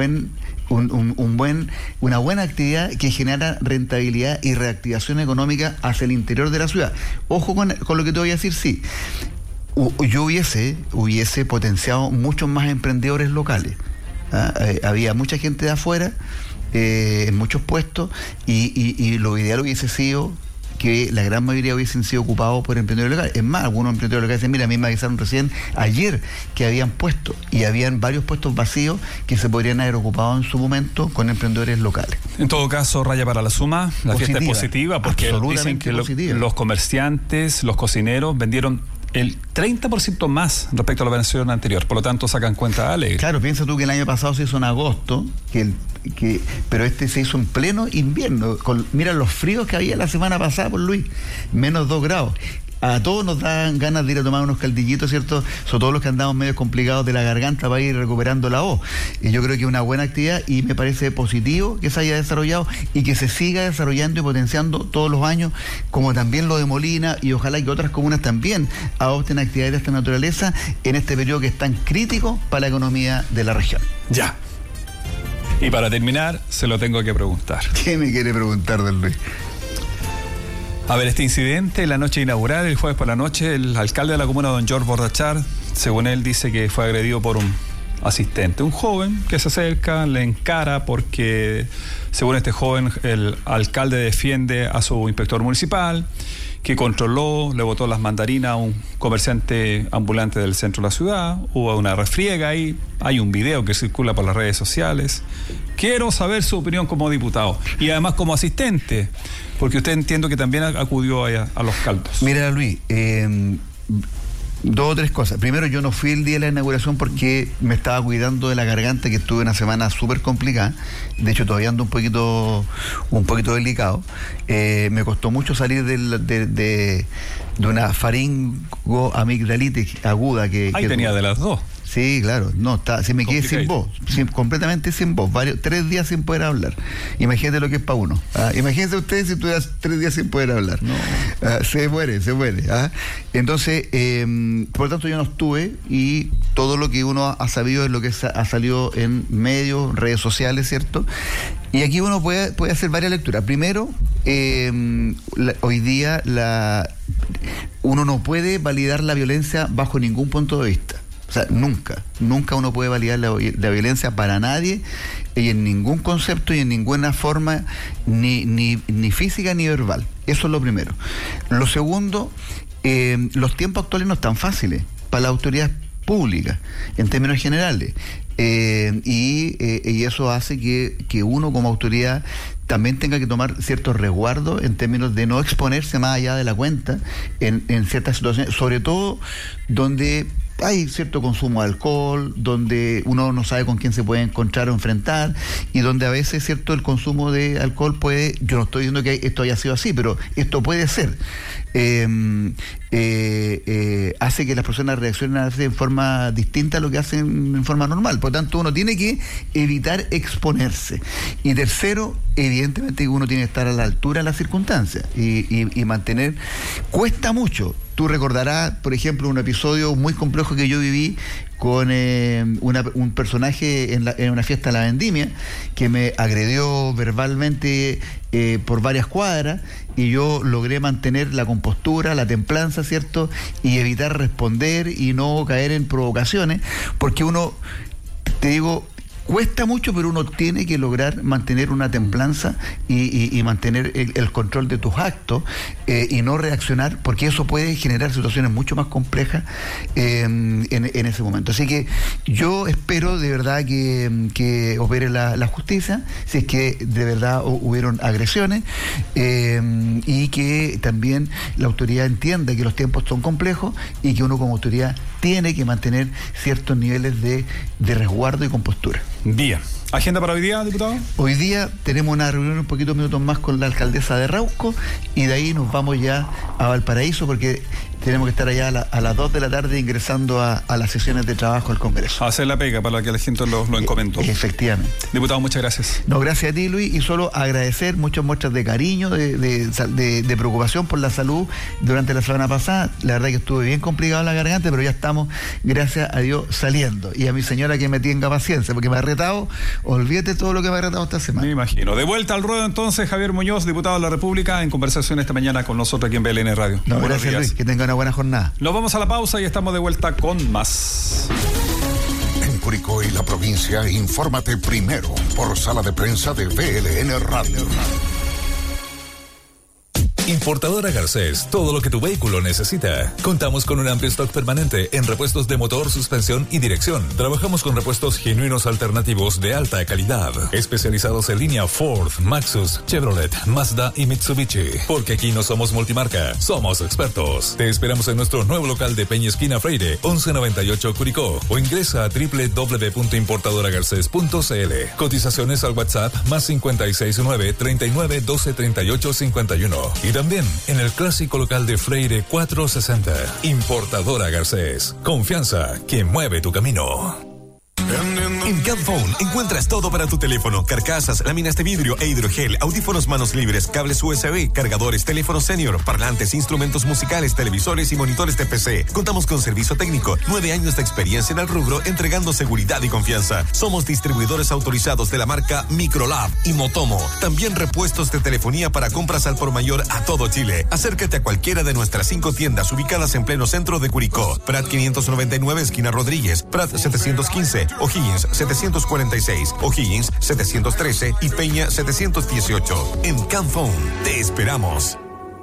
buena actividad que genera rentabilidad y reactivación económica hacia el interior de la ciudad. Ojo con lo que te voy a decir, sí. Yo hubiese potenciado muchos más emprendedores locales. Había mucha gente de afuera en muchos puestos y lo ideal hubiese sido que la gran mayoría hubiesen sido ocupados por emprendedores locales. Es más, algunos emprendedores locales dicen, mira, a mí me avisaron recién ayer que habían puestos, y habían varios puestos vacíos que se podrían haber ocupado en su momento con emprendedores locales. En todo caso, raya para la suma, la fiesta es positiva, porque dicen que los comerciantes, los cocineros vendieron el 30% más respecto a la versión anterior, por lo tanto sacan cuenta alegre. Claro, piensa tú que el año pasado se hizo en agosto, pero este se hizo en pleno invierno. Mira los fríos que había la semana pasada, por Luis, -2 grados. A todos nos dan ganas de ir a tomar unos caldillitos, ¿cierto? Sobre todo los que andamos medio complicados de la garganta para ir recuperando la voz. Y yo creo que es una buena actividad y me parece positivo que se haya desarrollado y que se siga desarrollando y potenciando todos los años, como también lo de Molina, y ojalá que otras comunas también adopten actividades de esta naturaleza en este periodo que es tan crítico para la economía de la región. Ya. Y para terminar, se lo tengo que preguntar. ¿Qué me quiere preguntar, don Luis? A ver, este incidente, la noche inaugural, el jueves por la noche, el alcalde de la comuna, don George Bordachar, según él dice que fue agredido por un asistente, un joven que se acerca, le encara porque, según este joven, el alcalde defiende a su inspector municipal, que controló, le botó las mandarinas a un comerciante ambulante del centro de la ciudad. Hubo una refriega ahí, hay un video que circula por las redes sociales. Quiero saber su opinión como diputado y además como asistente, porque usted entiendo que también acudió a los caldos. Mira, Luis, 2 o 3 cosas. Primero, yo no fui el día de la inauguración porque me estaba cuidando de la garganta, que estuve una semana súper complicada. De hecho, todavía ando un poquito delicado. Me costó mucho salir de una faringoamigdalitis aguda. Ahí tenía de las dos. Sí, claro. No, si me quedé sin voz, completamente sin voz, 3 días sin poder hablar. Imagínate lo que es para uno. Imagínense ustedes si estuvieras 3 días sin poder hablar. No. Se muere. Entonces, por lo tanto, yo no estuve, y todo lo que uno ha sabido es lo que ha salido en medios, redes sociales, ¿cierto? Y aquí uno puede hacer varias lecturas. Primero, hoy día uno no puede validar la violencia bajo ningún punto de vista. O sea, nunca uno puede validar la violencia para nadie, y en ningún concepto y en ninguna forma, ni física ni verbal. Eso es lo primero. Lo segundo, los tiempos actuales no están fáciles para las autoridades públicas, en términos generales. Y eso hace que uno como autoridad también tenga que tomar ciertos resguardos en términos de no exponerse más allá de la cuenta en ciertas situaciones, sobre todo donde hay cierto consumo de alcohol, donde uno no sabe con quién se puede encontrar o enfrentar, y donde a veces, cierto, el consumo de alcohol puede, yo no estoy diciendo que esto haya sido así, pero esto puede ser, hace que las personas reaccionen de forma distinta a lo que hacen en forma normal. Por lo tanto, uno tiene que evitar exponerse. Y tercero, evidentemente uno tiene que estar a la altura de las circunstancias y mantener. Cuesta mucho. Tú recordarás, por ejemplo, un episodio muy complejo que yo viví con un personaje en una fiesta de la vendimia, que me agredió verbalmente por varias cuadras, y yo logré mantener la compostura, la templanza, ¿cierto? Y evitar responder y no caer en provocaciones, porque uno, te digo, cuesta mucho, pero uno tiene que lograr mantener una templanza y mantener el control de tus actos, y no reaccionar, porque eso puede generar situaciones mucho más complejas en ese momento. Así que yo espero de verdad que opere la justicia, si es que de verdad hubieron agresiones, y que también la autoridad entienda que los tiempos son complejos y que uno como autoridad tiene que mantener ciertos niveles de resguardo y compostura. Bien. ¿Agenda para hoy día, diputado? Hoy día tenemos una reunión un poquito minutos más con la alcaldesa de Rauco, y de ahí nos vamos ya a Valparaíso, porque tenemos que estar allá a las 2 de la tarde ingresando a las sesiones de trabajo del Congreso. Hacer la pega para que la gente lo encomendó. Efectivamente. Diputado, muchas gracias. No, gracias a ti, Luis, y solo agradecer muchas muestras de cariño, de preocupación por la salud durante la semana pasada. La verdad que estuve bien complicado la garganta, pero ya estamos, gracias a Dios, saliendo. Y a mi señora que me tenga paciencia, porque me ha retado, olvídate todo lo que me ha retado esta semana. Me imagino. De vuelta al ruedo entonces, Javier Muñoz, diputado de la República, en conversación esta mañana con nosotros aquí en BLN Radio. No, gracias, Luis, que tengan una buena jornada. Nos vamos a la pausa y estamos de vuelta con más. En Curicó y la provincia, infórmate primero por Sala de Prensa de BLN Radio. Importadora Garcés, todo lo que tu vehículo necesita. Contamos con un amplio stock permanente en repuestos de motor, suspensión y dirección. Trabajamos con repuestos genuinos alternativos de alta calidad, especializados en línea Ford, Maxus, Chevrolet, Mazda y Mitsubishi. Porque aquí no somos multimarca, somos expertos. Te esperamos en nuestro nuevo local de Peña Esquina Freire, 1198 Curicó, o ingresa a www.importadoragarces.cl. Cotizaciones al WhatsApp +569 39 12 38 51. Y también en el clásico local de Freire 460. Importadora Garcés. Confianza que mueve tu camino. En Camphone encuentras todo para tu teléfono: carcasas, láminas de vidrio e hidrogel, audífonos manos libres, cables USB, cargadores, teléfono senior, parlantes, instrumentos musicales, televisores y monitores de PC. Contamos con servicio técnico, 9 años de experiencia en el rubro, entregando seguridad y confianza. Somos distribuidores autorizados de la marca Microlab y Motomo. También repuestos de telefonía para compras al por mayor a todo Chile. Acércate a cualquiera de nuestras 5 tiendas ubicadas en pleno centro de Curicó: Prat 599, esquina Rodríguez; Prat 715, O'Higgins 746, O'Higgins 713 y Peña 718. En Camphone te esperamos.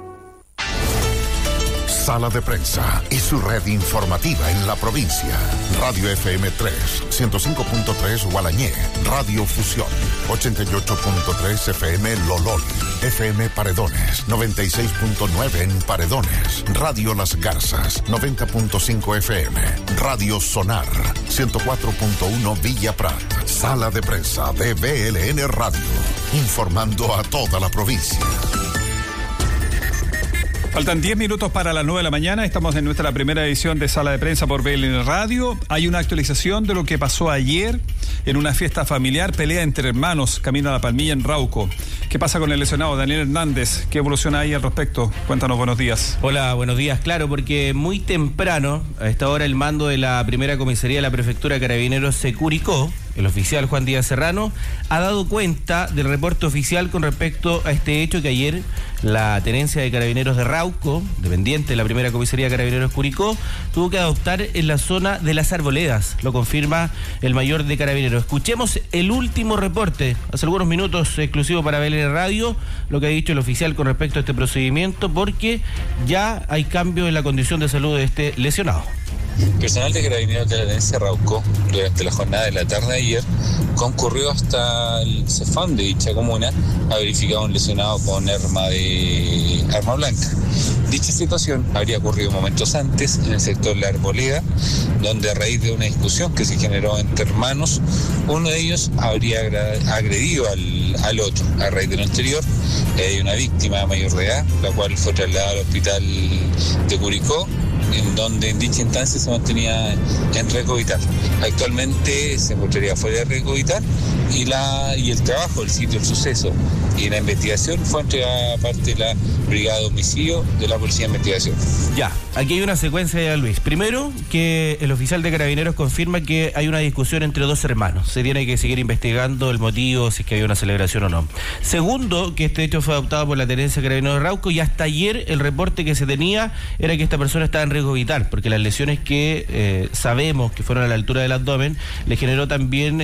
Sala de Prensa y su red informativa en la provincia. Radio FM 3, 105.3 Gualañé, Radio Fusión, 88.3 FM Lolol, FM Paredones, 96.9 en Paredones, Radio Las Garzas, 90.5 FM, Radio Sonar, 104.1 Villa Prat. Sala de Prensa de BLN Radio, informando a toda la provincia. Faltan 10 minutos para las 9 de la mañana. Estamos en nuestra primera edición de Sala de Prensa por BLN Radio. Hay una actualización de lo que pasó ayer en una fiesta familiar, pelea entre hermanos, camino a La Palmilla en Rauco. ¿Qué pasa con el lesionado Daniel Hernández? ¿Qué evoluciona ahí al respecto? Cuéntanos, buenos días. Hola, buenos días. Claro, porque muy temprano, a esta hora, el mando de la primera comisaría de la Prefectura de Carabineros se curicó. El oficial Juan Díaz Serrano ha dado cuenta del reporte oficial con respecto a este hecho que ayer la tenencia de Carabineros de Rauco, dependiente de la primera comisaría de Carabineros Curicó, tuvo que adoptar en la zona de Las Arboledas. Lo confirma el mayor de Carabineros. Escuchemos el último reporte, hace algunos minutos, exclusivo para BLN Radio, lo que ha dicho el oficial con respecto a este procedimiento, porque ya hay cambio en la condición de salud de este lesionado. Personal de Carabineros de la Tenencia Rauco, durante la jornada de la tarde de ayer, concurrió hasta el CEFAM de dicha comuna a verificar un lesionado con arma blanca. Dicha situación habría ocurrido momentos antes en el sector La Arboleda, donde a raíz de una discusión que se generó entre hermanos, uno de ellos habría agredido al otro. A raíz de lo anterior, hay una víctima mayor de edad, la cual fue trasladada al hospital de Curicó, en donde en dicha instancia se mantenía en riesgo vital. Actualmente se encontraría fuera de riesgo vital y el trabajo del sitio del suceso y la investigación fue entregada a parte de la Brigada de Homicidio de la Policía de Investigación. Ya, aquí hay una secuencia de Luis. Primero, que el oficial de Carabineros confirma que hay una discusión entre dos hermanos. Se tiene que seguir investigando el motivo, si es que hay una celebración o no. Segundo, que este hecho fue adoptado por la Tenencia de Carabineros de Rauco y hasta ayer el reporte que se tenía era que esta persona estaba en riesgo vital, porque las lesiones que sabemos que fueron a la altura del abdomen le generó también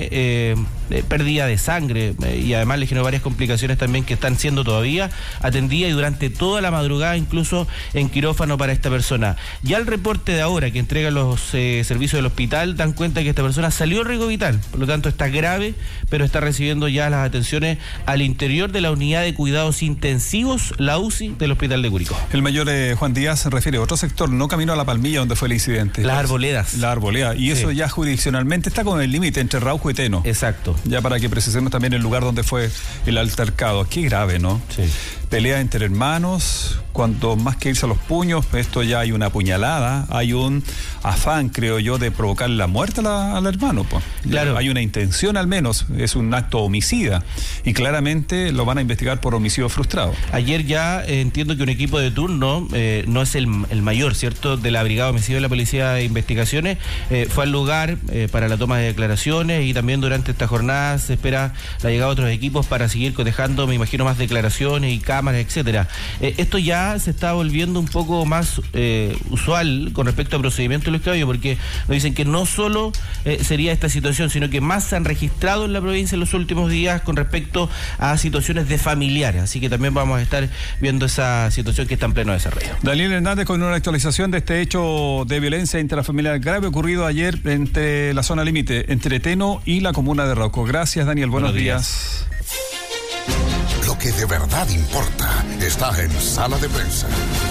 pérdida de sangre y además le generó varias complicaciones también que están siendo todavía atendidas y durante toda la madrugada incluso en quirófano para esta persona. Ya el reporte de ahora que entregan los servicios del hospital dan cuenta que esta persona salió en riesgo vital, por lo tanto está grave, pero está recibiendo ya las atenciones al interior de la unidad de cuidados intensivos, la UCI del hospital de Curicó. El mayor Juan Díaz se refiere a otro sector, no camino a La Palmilla donde fue el incidente. Las Arboledas. La Arboleda. Y eso ya jurisdiccionalmente está con el límite entre Rauco y Teno. Exacto. Ya para que precisemos también el lugar donde fue el altercado. Qué grave, ¿no? Sí. Pelea entre hermanos, cuanto más que irse a los puños, esto ya hay una puñalada, hay un afán, creo yo, de provocar la muerte al hermano, pues. Claro. Hay una intención al menos, es un acto homicida y claramente lo van a investigar por homicidio frustrado. Ayer ya entiendo que un equipo de turno, no es el mayor, ¿cierto?, de la Brigada de Homicidio de la Policía de Investigaciones, fue al lugar para la toma de declaraciones y también durante esta jornada se espera la llegada de otros equipos para seguir cotejando, me imagino, más declaraciones y cámaras, etcétera. Esto ya se está volviendo un poco más usual con respecto al procedimiento de los caballos, porque nos dicen que no solo sería esta situación, sino que más se han registrado en la provincia en los últimos días con respecto a situaciones de familiares, así que también vamos a estar viendo esa situación que está en pleno desarrollo. Daniel Hernández con una actualización de este hecho de violencia intrafamiliar grave ocurrido ayer entre la zona límite entre Teno y la comuna de Rauco. Gracias, Daniel, buenos días. Lo que de verdad importa está en Sala de Prensa.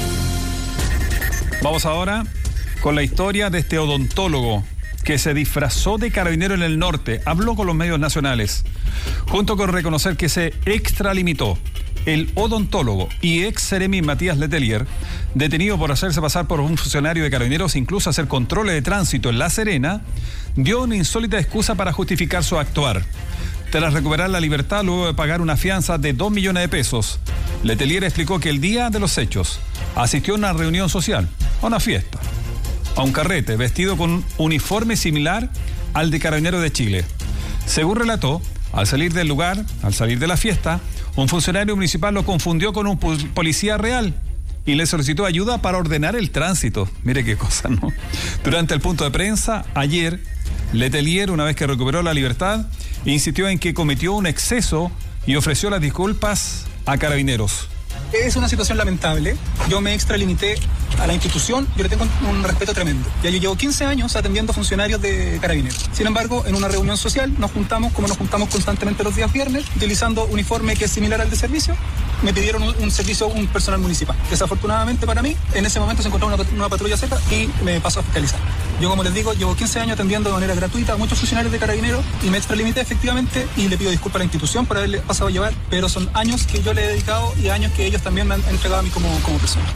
Vamos ahora con la historia de este odontólogo que se disfrazó de carabinero en el norte. Habló con los medios nacionales. Junto con reconocer que se extralimitó, el odontólogo y ex seremi Matías Letelier, detenido por hacerse pasar por un funcionario de Carabineros, incluso hacer controles de tránsito en La Serena, dio una insólita excusa para justificar su actuar. Tras recuperar la libertad luego de pagar una fianza de 2 millones de pesos, Letelier explicó que el día de los hechos asistió a una reunión social, a una fiesta, a un carrete, vestido con un uniforme similar al de Carabineros de Chile. Según relató, al salir del lugar, al salir de la fiesta, un funcionario municipal lo confundió con un policía real y le solicitó ayuda para ordenar el tránsito. Mire qué cosa, ¿no? Durante el punto de prensa, ayer, Letelier, una vez que recuperó la libertad, insistió en que cometió un exceso y ofreció las disculpas a Carabineros. Es una situación lamentable. Yo me extralimité a la institución, yo le tengo un respeto tremendo. Ya yo llevo 15 años atendiendo funcionarios de Carabineros. Sin embargo, en una reunión social nos juntamos, como nos juntamos constantemente los días viernes, utilizando uniforme que es similar al de servicio. Me pidieron un servicio, un personal municipal. Desafortunadamente para mí, en ese momento se encontraba una patrulla cerca y me pasó a fiscalizar. Yo, como les digo, llevo 15 años atendiendo de manera gratuita a muchos funcionarios de Carabineros y me extralimité efectivamente y le pido disculpas a la institución por haberle pasado a llevar, pero son años que yo le he dedicado y años que ellos también me han entregado a mí como persona.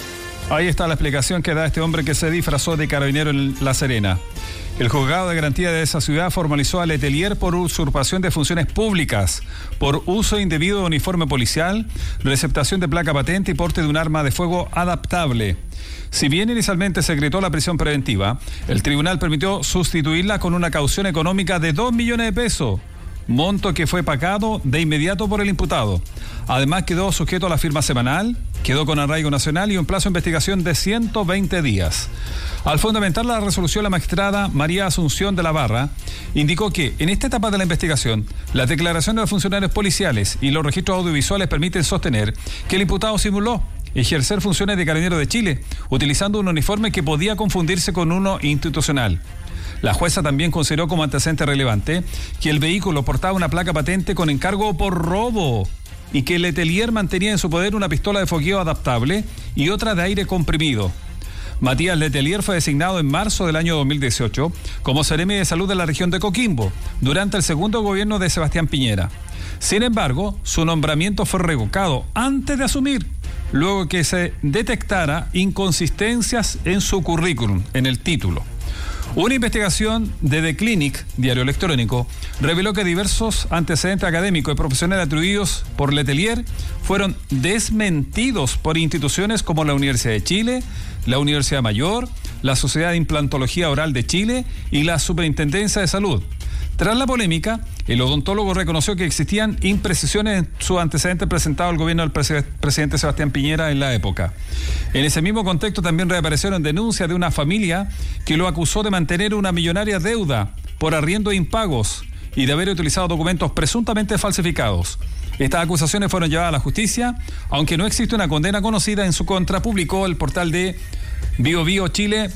Ahí está la explicación que da este hombre que se disfrazó de carabinero en La Serena. El juzgado de garantía de esa ciudad formalizó a Letelier por usurpación de funciones públicas, por uso indebido de uniforme policial, receptación de placa patente y porte de un arma de fuego adaptable. Si bien inicialmente se decretó la prisión preventiva, el tribunal permitió sustituirla con una caución económica de 2 millones de pesos, monto que fue pagado de inmediato por el imputado. Además quedó sujeto a la firma semanal, quedó con arraigo nacional y un plazo de investigación de 120 días. Al fundamentar la resolución, la magistrada María Asunción de la Barra indicó que en esta etapa de la investigación, las declaraciones de los funcionarios policiales y los registros audiovisuales permiten sostener que el imputado simuló ejercer funciones de Carabineros de Chile, utilizando un uniforme que podía confundirse con uno institucional. La jueza también consideró como antecedente relevante que el vehículo portaba una placa patente con encargo por robo y que Letelier mantenía en su poder una pistola de fogueo adaptable y otra de aire comprimido. Matías Letelier fue designado en marzo del año 2018 como seremi de salud de la región de Coquimbo durante el segundo gobierno de Sebastián Piñera. Sin embargo, su nombramiento fue revocado antes de asumir, luego que se detectara inconsistencias en su currículum, en el título. Una investigación de The Clinic, diario electrónico, reveló que diversos antecedentes académicos y profesionales atribuidos por Letelier fueron desmentidos por instituciones como la Universidad de Chile, la Universidad Mayor, la Sociedad de Implantología Oral de Chile y la Superintendencia de Salud. Tras la polémica, el odontólogo reconoció que existían imprecisiones en su antecedente presentado al gobierno del presidente Sebastián Piñera en la época. En ese mismo contexto también reaparecieron denuncias de una familia que lo acusó de mantener una millonaria deuda por arriendo e impagos y de haber utilizado documentos presuntamente falsificados. Estas acusaciones fueron llevadas a la justicia, aunque no existe una condena conocida en su contra, publicó el portal de biobiochile.cl.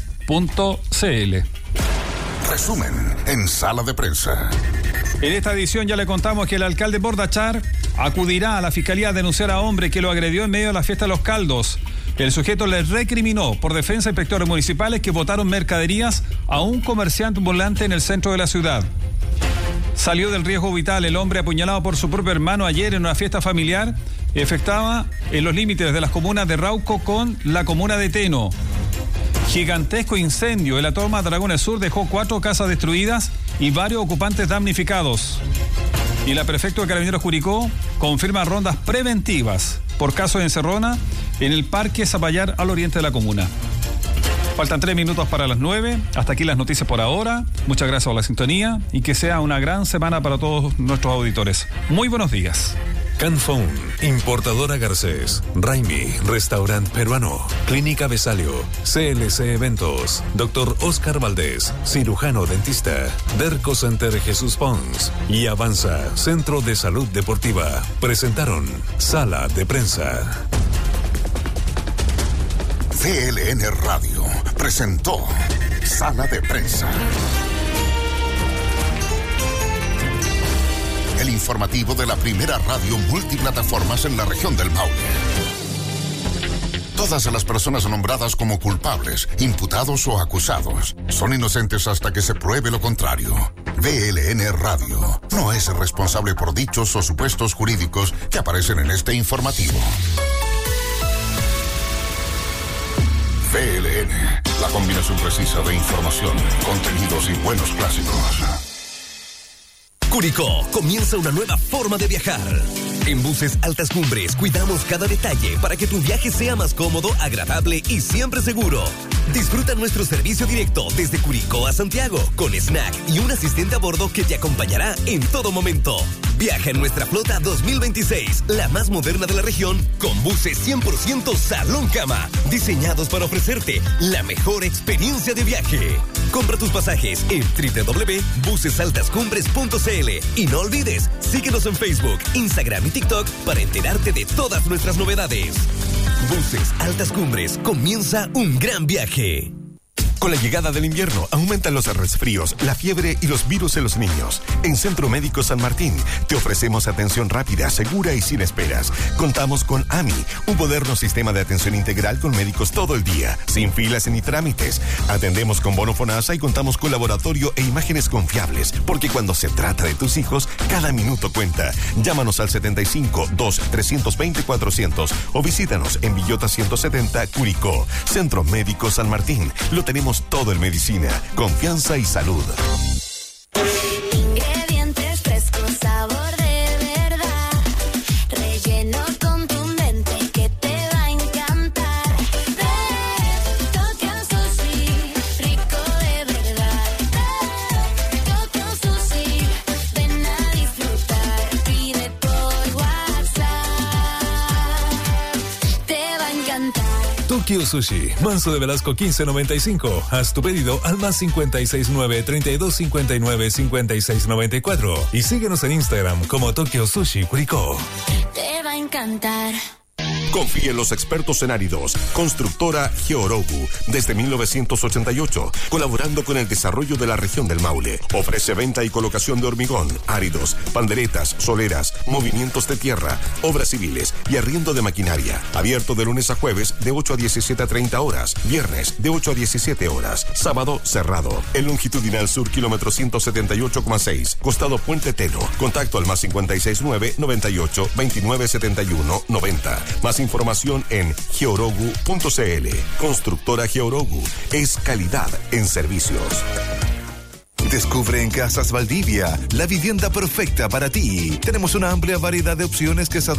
Resumen en Sala de Prensa. En esta edición ya le contamos que el alcalde Bordachar acudirá a la fiscalía a denunciar a hombre que lo agredió en medio de la fiesta de los caldos. El sujeto le recriminó por defensa a inspectores municipales que botaron mercaderías a un comerciante ambulante en el centro de la ciudad. Salió del riesgo vital el hombre apuñalado por su propio hermano ayer en una fiesta familiar. Efectuaba en los límites de las comunas de Rauco con la comuna de Teno. Gigantesco incendio en la toma Dragones Sur dejó 4 casas destruidas y varios ocupantes damnificados. Y la prefecto de Carabineros Curicó confirma rondas preventivas por caso de encerrona en el Parque Zapallar al oriente de la comuna. Faltan 3 minutos para las 9. Hasta aquí las noticias por ahora. Muchas gracias por la sintonía y que sea una gran semana para todos nuestros auditores. Muy buenos días. Canfón, importadora Garcés, Raimi, restaurante peruano, Clínica Besalio, CLC Eventos, Dr. Oscar Valdés, cirujano dentista, Derco Center Jesús Pons y Avanza, Centro de Salud Deportiva, presentaron Sala de Prensa. CLN Radio presentó Sala de Prensa. El informativo de la primera radio multiplataformas en la región del Maule. Todas las personas nombradas como culpables, imputados o acusados son inocentes hasta que se pruebe lo contrario. VLN Radio no es responsable por dichos o supuestos jurídicos que aparecen en este informativo. VLN, la combinación precisa de información, contenidos y buenos clásicos. Curicó comienza una nueva forma de viajar. En Buses Altas Cumbres cuidamos cada detalle para que tu viaje sea más cómodo, agradable y siempre seguro. Disfruta nuestro servicio directo desde Curicó a Santiago, con snack y un asistente a bordo que te acompañará en todo momento. Viaja en nuestra flota 2026, la más moderna de la región, con buses 100% salón cama, diseñados para ofrecerte la mejor experiencia de viaje. Compra tus pasajes en www.busesaltascumbres.cl y no olvides, síguenos en Facebook, Instagram y TikTok para enterarte de todas nuestras novedades. Buses Altas Cumbres, comienza un gran viaje. Con la llegada del invierno aumentan los resfríos, la fiebre y los virus en los niños. En Centro Médico San Martín te ofrecemos atención rápida, segura y sin esperas. Contamos con AMI, un moderno sistema de atención integral con médicos todo el día, sin filas ni trámites. Atendemos con bono FONASA y contamos con laboratorio e imágenes confiables, porque cuando se trata de tus hijos, cada minuto cuenta. Llámanos al 75-2-320-400 o visítanos en Villota 170, Curicó. Centro Médico San Martín. Lo tenemos todo en medicina, confianza y salud. Ingredientes frescos, sabor de verdad, relleno contundente que te va a encantar. Tokyo Sushi, rico de verdad. Tokyo Sushi, ven a disfrutar. Pide por WhatsApp, te va a encantar. Tokyo Sushi, Manso de Velasco 1595. Haz tu pedido al más 569-3259-5694 y síguenos en Instagram como Tokyo Sushi Curicó. Te va a encantar. Confía en los expertos en áridos. Constructora Georogu, desde 1988, colaborando con el desarrollo de la región del Maule. Ofrece venta y colocación de hormigón, áridos, panderetas, soleras, movimientos de tierra, obras civiles y arriendo de maquinaria. Abierto de lunes a jueves de 8 a 17:30 horas, viernes de 8 a 17 horas, sábado cerrado. El longitudinal sur, kilómetro 178,6, costado Puente Teno. Contacto al más 569-98-2971-90. Más información en georogu.cl. Constructora Georogu es calidad en servicios. Descubre en Casas Valdivia la vivienda perfecta para ti. Tenemos una amplia variedad de opciones que se